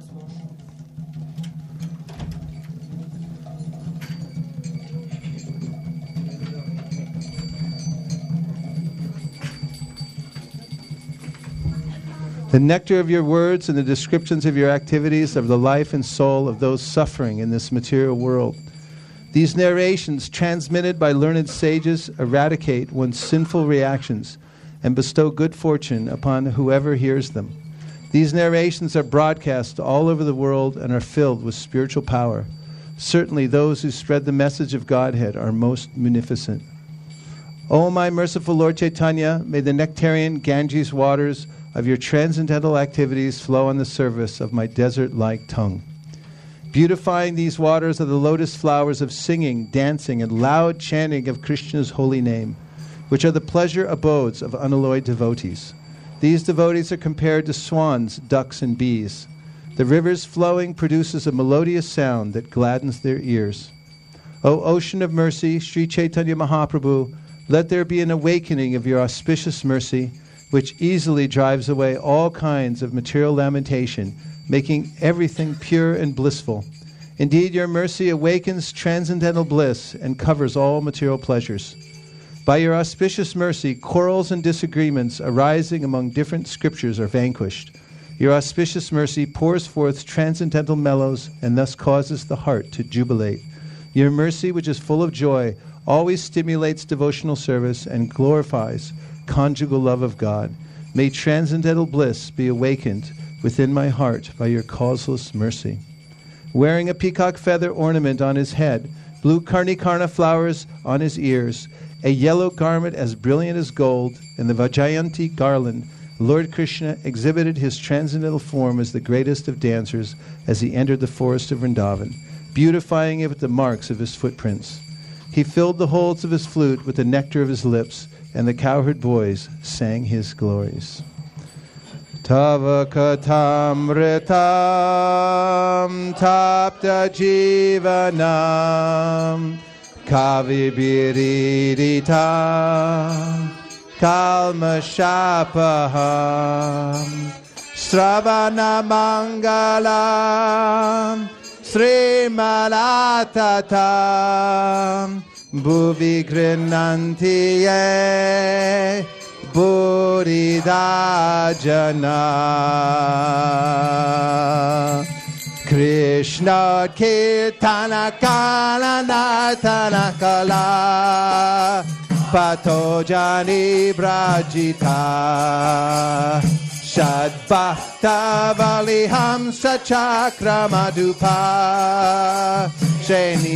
The nectar of your words and the descriptions of your activities of the life and soul of those suffering in this material world. These narrations, transmitted by learned sages, eradicate one's sinful reactions and bestow good fortune upon whoever hears them. These narrations are broadcast all over the world and are filled with spiritual power. Certainly those who spread the message of Godhead are most munificent. O my merciful Lord Chaitanya, may the nectarian Ganges waters of your transcendental activities flow on the surface of my desert-like tongue. Beautifying these waters are the lotus flowers of singing, dancing, and loud chanting of Krishna's holy name, which are the pleasure abodes of unalloyed devotees. These devotees are compared to swans, ducks, and bees. The river's flowing produces a melodious sound that gladdens their ears. O ocean of mercy, Sri Chaitanya Mahaprabhu, let there be an awakening of your auspicious mercy, which easily drives away all kinds of material lamentation, making everything pure and blissful. Indeed, your mercy awakens transcendental bliss and covers all material pleasures. By your auspicious mercy, quarrels and disagreements arising among different scriptures are vanquished. Your auspicious mercy pours forth transcendental mellows and thus causes the heart to jubilate. Your mercy, which is full of joy, always stimulates devotional service and glorifies conjugal love of God. May transcendental bliss be awakened within my heart by your causeless mercy. Wearing a peacock feather ornament on his head, blue karnikarna flowers on his ears, a yellow garment as brilliant as gold, and the Vajjayanti garland, Lord Krishna exhibited his transcendental form as the greatest of dancers as he entered the forest of Vrindavan, beautifying it with the marks of his footprints. He filled the holes of his flute with the nectar of his lips, and the cowherd boys sang his glories. Tava katamritam tapta jivanam kavibiriditam kalmashapaham sravana mangalam srimalatatam bhuvi grinantiye buridajana. Krishna kirtana kala natana kala patojani brajita shadbhakta valiham sachakramadupa sheni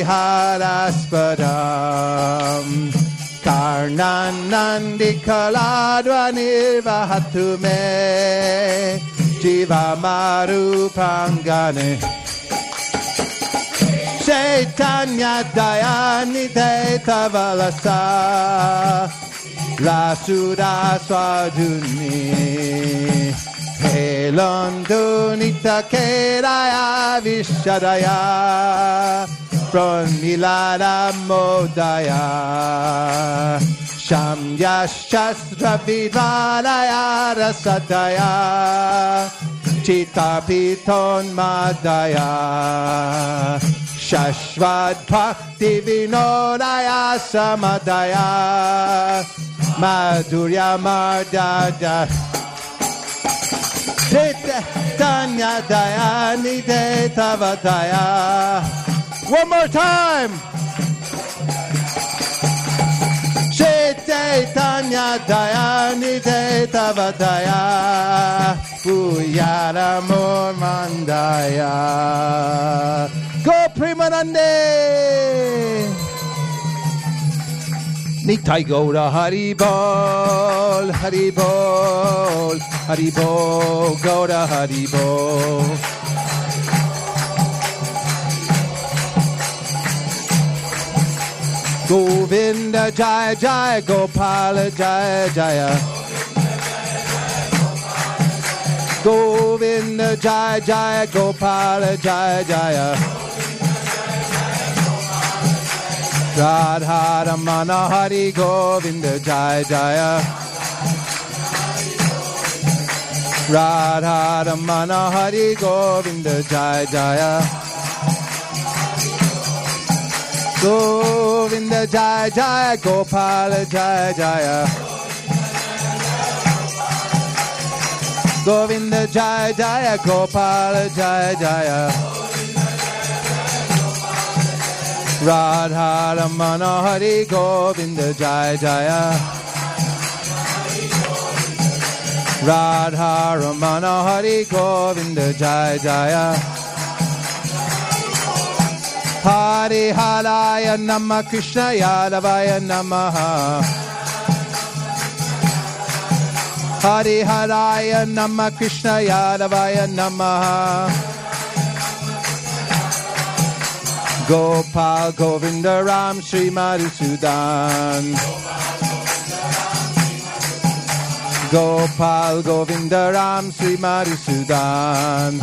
viharaspadam karnanandi kaladvanirvahatu me jiva marupangane Chaitanya dayanite tavalasa Lasuda swaduni Helondunita keraya vishadaya Pranmilada modaya Shamya shastra vidvanaya rasadaya Chita piton madaya Shashvad bhakti vinodaya samadaya Madhurya mardada Chaitanya dayani de tavadaya. One more time. Chaitanya dayani de tavadaya Puyara Mormandaya. Go Premanande. Nitai Gaura Haribol, Haribol, Haribol, Gaura Haribol. Govinda Jaya Jaya Gopala Jaya Jaya Govinda Jaya Jaya Gopala Jaya Jaya Radha Ramana Hari Govinda Jaya Jaya Radha Ramana Hari Govinda Jaya Jaya Govinda Jaya Jaya Gopala Jaya Jaya Govinda Jaya Jaya Gopala Jaya Jaya Radha Ramana Hari Govinda Jaya Jaya Radha Ramana Hari Govinda Jaya Jaya Hari Haraya Namah Krishna Yadavaya Namaha Hari Haraya Namah Krishna Yadavaya Namaha Gopal Govinda Ram Sri Madhusudan Gopal Govinda Ram Sri Madhusudan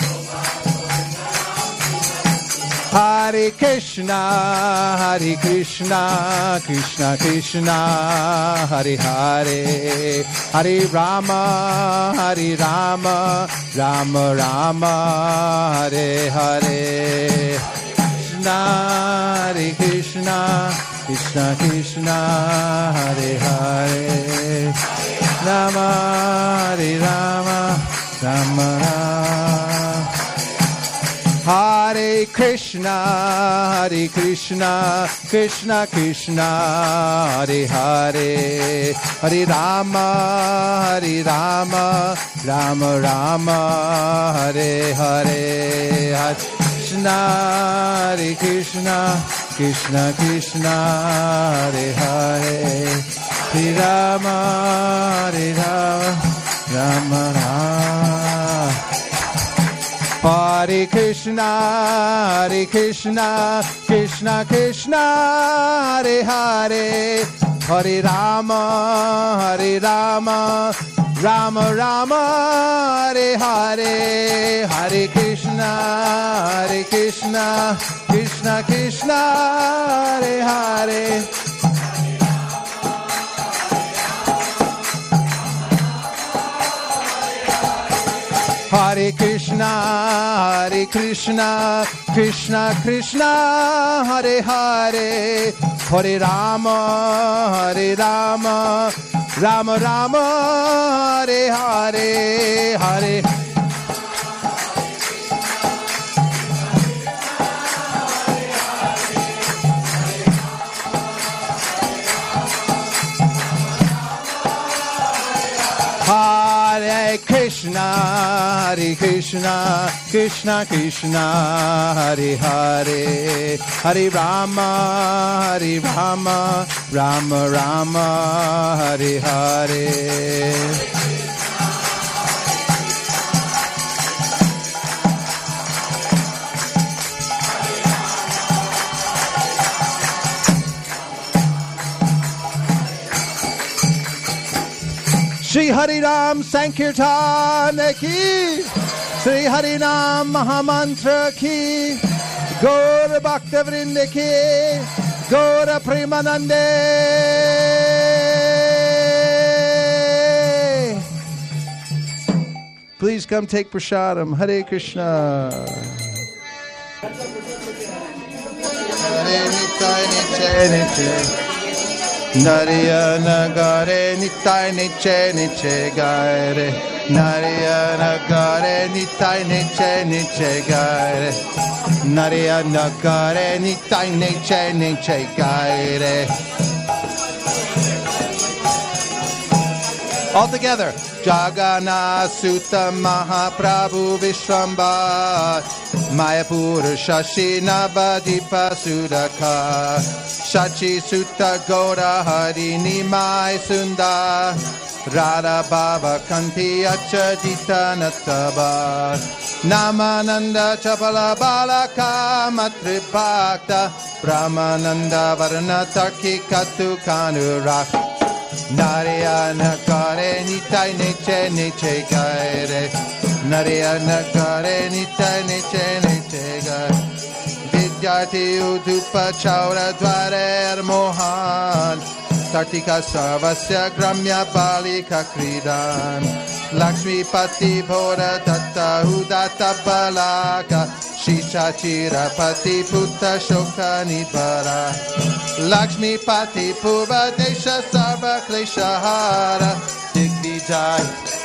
Hare Krishna, Hare Krishna, Krishna Krishna, Hare Hare, Hare Rama, Hare Rama, Rama Rama, Hare Hare. Krishna, Hare Krishna, Krishna Krishna, Hare Hare, Rama, Hare Rama, Rama Rama. Hare Krishna, Hare Krishna, Krishna Krishna, Hare Hare, Hare Rama, Hare Rama, Rama Rama, Hare Hare, Hare Krishna, Hare Krishna, Krishna Krishna, Hare Hare, Hare Rama, Hare Rama, Rama Rama. Hare Krishna, Hare Krishna, Krishna Krishna, Hare Hare, Hare Rama, Hare Rama, Rama Rama, Hare Hare, Hare Krishna, Hare Krishna, Krishna Krishna, Hare Hare. Hare Krishna, Hare Krishna, Krishna Krishna, Hare Hare, Hare Rama, Hare Rama, Rama Rama, Hare Hare, Hare. Hare Krishna, Hare Krishna, Krishna Krishna, Hare Hare, Hare Rama, Hare Rama, Rama Rama, Hare Hare. Shri Hari Ram Sankirtan ki, Shri Hari Ram Mahamantra ki, Gaura Bhakta Vrinda ki, Gaura Premanande. Please come take prasadam. Hare Krishna. Hare Nitai Nitai Nitai. Nariya Nagare Nitai Niche Niche Gaire, Nariya Nagare Nitai Niche Niche Gaire, Nariya Nagare Nitai Niche Niche Gaire. All together. Jagannath Sutta Mahaprabhu Vishwambar, Mayapura Shashi Navadipa Sudaka, Shachi Sutta Goda Harini Mai Sunda, Radha Baba Kanti Achadita Nataba, Namananda Chapala Balaka Matripakta, Brahmananda Varanataki Katu Kanurak. Narayana Kare Nitai Niche Niche Gaire, Narayana Kare Nitai Niche Niche Gaire, Vidyati Udupa Chaura Dware Mohan, Tartika Sarvasya Gramya Balika Kridan, Lakshmi Pati Bhoda Datta Udata Balaka, Shisha Chirapati Putta Shoka Nibara. Lakshmi Pati Purva Desha Sarva Klesha Hara Digvijay.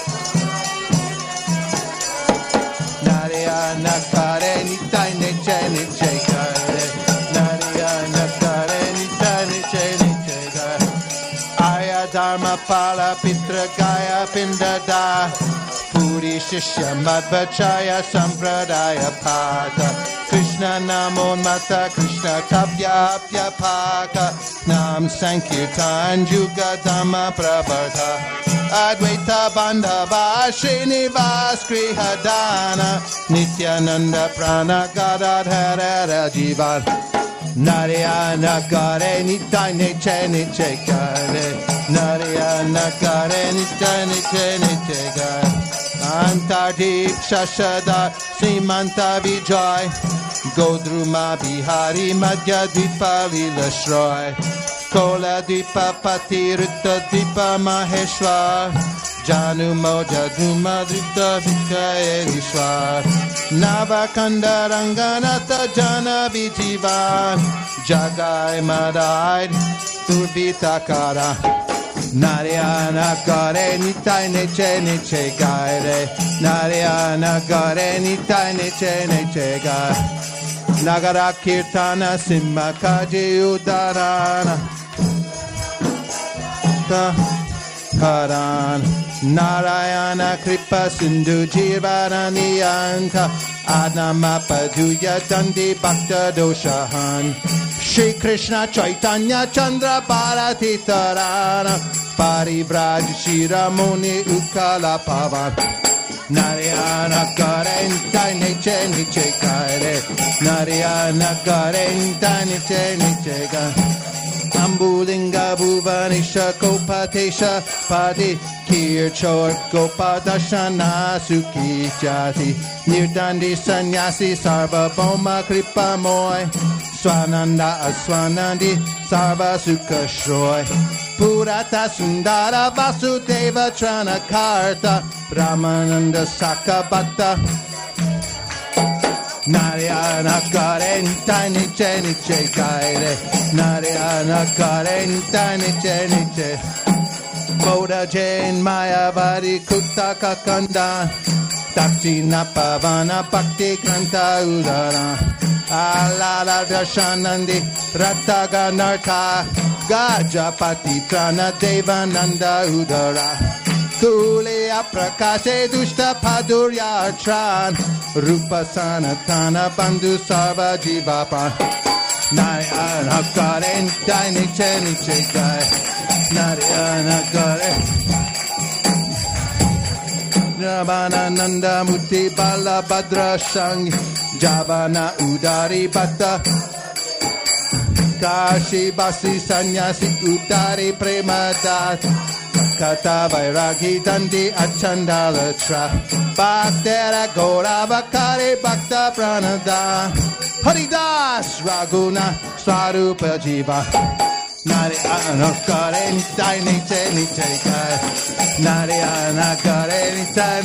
Narayana Kare Nitai Niche Niche Kare, Narayana Kare Nitai Niche Niche Kare. Aya Dharma Pala Pitra Gaya Pindada, Puri Shishya Madhvachaya Sampradaya Pata. Krishna Namo Mata Krishna Tapya Apya Paka Nam Sankirtan Juga Dhamma Prabhata Advaita Bandhava Srinivas Grihadana Nityananda Prana Gadadhara Jivan Narayana Kare Nitai Niche Niche Kare, Narayana Kare Nitai Niche Niche Kare. Antardip Shashada Srimanta Vijay, Godruma Bihari Madhya Dwipa Lila Shroy, Kola Dwipa Pati Rutta Dwipa Maheshwar, Janu Moja Duma Drita Vika Elishwar, Navakanda Ranganata Jana Vijivan, Jagai Madai Durvitakara, Narayana Kare Nitai Neche Neche Gaire Narayana Kare Nitai Neche Neche Gaire Nagara Kirtana Simha Kaji Udarana Karan Narayana Kripa Sindhu Jivananiyanta Adnamapaduya Dandi Bhakta Doshahan Shri Krishna Chaitanya Chandra Bharati Tarana Parivraj Shiramuni Ukala Pavan Narayana Karenta Niche Niche Kare Narayana Karenta Niche Niche Kare Ambulinga Bhuvanisha Kopatesha Padi Kirchor Gopadashana Sukhi Jati Nirdandi Sanyasi Sarva Bhoma Kripa Moy Swananda Aswanandi Sarva Sukha Shroy Purata Sundara Vasudeva Tranakarta Brahmananda Sakabata Narayana Karenta Niche Niche Gaire Narayana Karenta Niche Niche Boda Jain Mayavadi Kutaka Kandan Dakshina Pavana Bhakti Kanta Udara Alala Dashanandi Rataga Narta Gajapati Prana Devananda Udara Tuliya Prakase Dushta Padurya Tran Rupa Sanatana Bandhu Sarva Jivapa Narayana Karenta Niche Niche Gai Narayana Karenta Nirvana Nanda Muti Bala Badra Shangi Javana Udari Bhatta Kashi Basi Sanyasi Udari Premadat Kata Vairagi Dandi Achandala Tra Bhaktera Gora Vakari Bhakta Pranada Haridas Raguna Swarupa Jiva Narayana Karenta Niche Niche Gai Narayana Karenta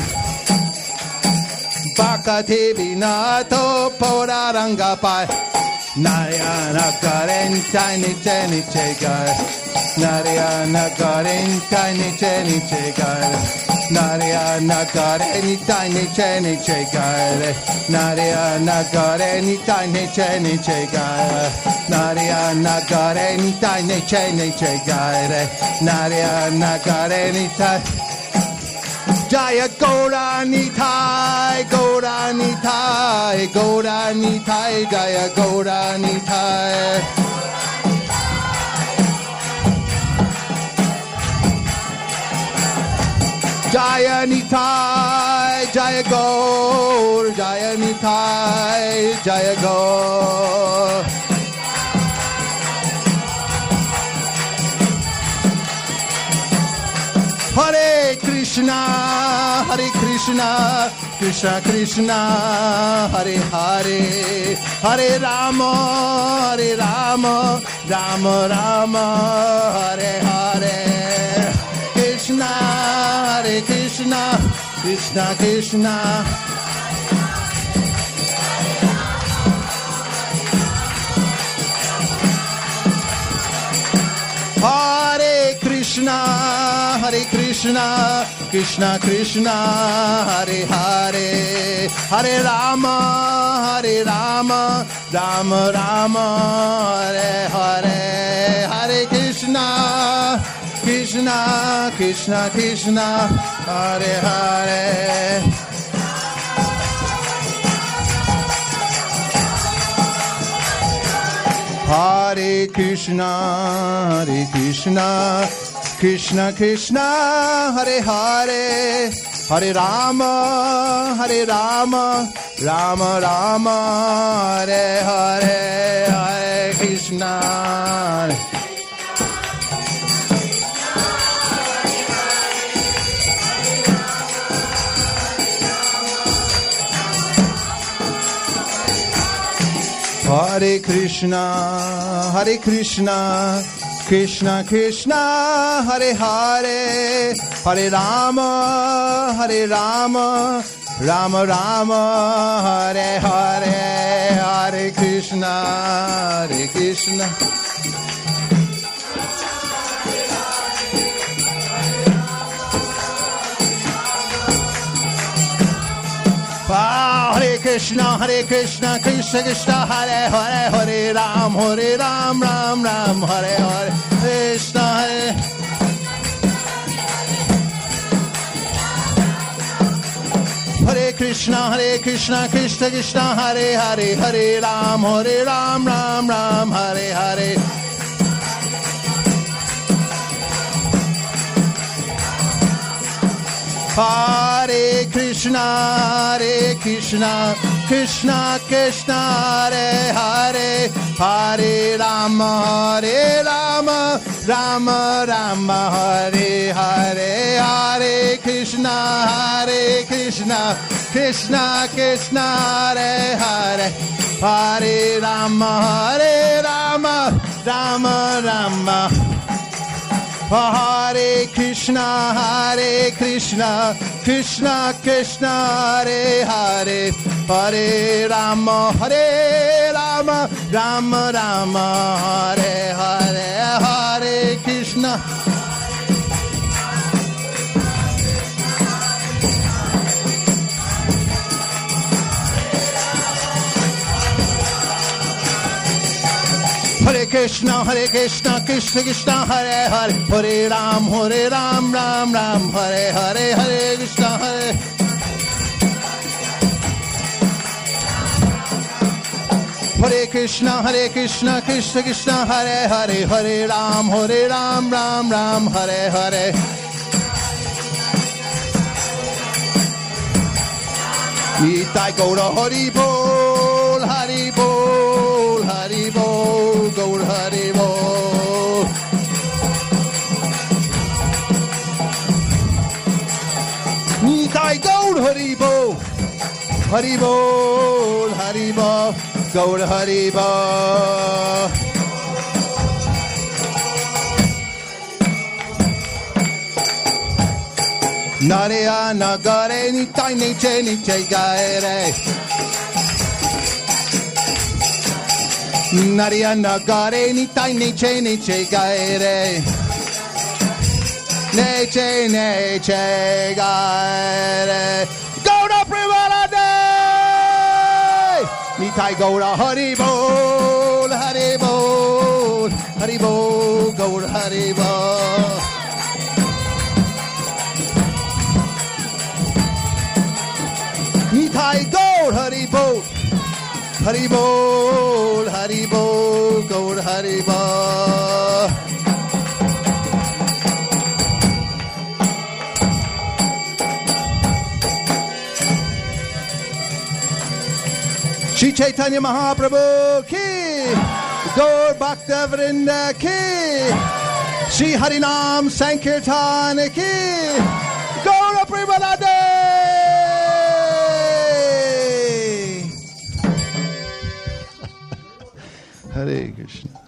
Bhakati Vinato Poraranga Pai Narayana Karenta Niche Niche Gai Narayana Karenta Niche Niche Gai Narayana Karenta Niche Niche Gai Narayana Karenta Niche Niche Gai Narayana Karenta Niche Niche Gai Narayana Karenta Jaya Gauranitai, Gauranitai, Gauranitai, Jaya Gauranitai. Jaya Nitai, Jaya Gaur, Jaya Nitai, Jaya Gaur. Hare Krishna, Hare Krishna, Krishna Krishna, Hare Hare, Hare Rama, Hare Rama, Rama Rama, Hare Hare, Krishna, Hare Krishna, Krishna Krishna. Hare Krishna, Hare Krishna, Krishna Krishna, Hare Hare, Hare Rama, Hare Rama, Rama Rama, Hare Hare, Hare Krishna, Krishna Krishna Krishna, Hare Hare. Hare Krishna, Hare Krishna, Krishna Krishna, Hare Hare, Hare Rama, Hare Rama, Rama Rama, Hare Hare, Hare Krishna. Hare Krishna, Hare Krishna, Krishna Krishna, Hare Hare, Hare Rama, Hare Rama, Rama Rama, Hare Hare, Hare Krishna, Hare Krishna. Krishna, Hare Krishna, Krishna Krishna, Hare Hare, Hare Ram, Hare Ram, Ram Ram, Hare Hare, Krishna Hare. Hare Krishna, Hare Krishna, Krishna Krishna, Hare Hare, Hare Ram, Hare Ram, Ram Ram, Hare Hare. Hare Krishna, Hare Krishna, Krishna Krishna, Hare Hare, Hare Rama, Hare Rama, Rama Rama, Hare Hare, Hare Krishna, Hare Krishna, Krishna Krishna, Hare Hare, Hare Rama, Hare Rama, Rama Rama. Hare Krishna, Hare Krishna, Krishna Krishna, Hare Hare, Hare Rama, Hare Rama, Rama Rama, Hare Hare, Hare Krishna. Hare Krishna, Hare Krishna, Krishna Krishna, Hare Hare, Hare Ram, Hare Ram, Ram Ram, Hare Hare, Hare Krishna, Hare. Hare Krishna, Hare Krishna, Krishna Krishna, Hare Hare, Hare Ram, Hare Ram, Ram Ram, Hare Hare. Nitai Gaura Hari Bol, Hari Bol, Hari Bol, Gaur Hari Bol. Nitai Gaur Hari Bol, Hari Bol, Hari Bol, Gaur Hari Bol. Narya Nagare Nitai Niche Niche Gaire. Narya Nagare Nitai Niche Niche Gaire. Niche Niche Gaire. Gaura Privalade Nitai Gaura Hari Bol, Hari Bol, Hari Bol, Gaura Hari Bol. Nitai Gaur Hari Bol, Hari Bol, Hari Bol, Gaur Hari Bol. Shri Chaitanya Mahaprabhu ki, Gaur Bhakta Vrinda ki, Shri Harinam Sankirtan ki, Gaur Premalade. Hare Krishna.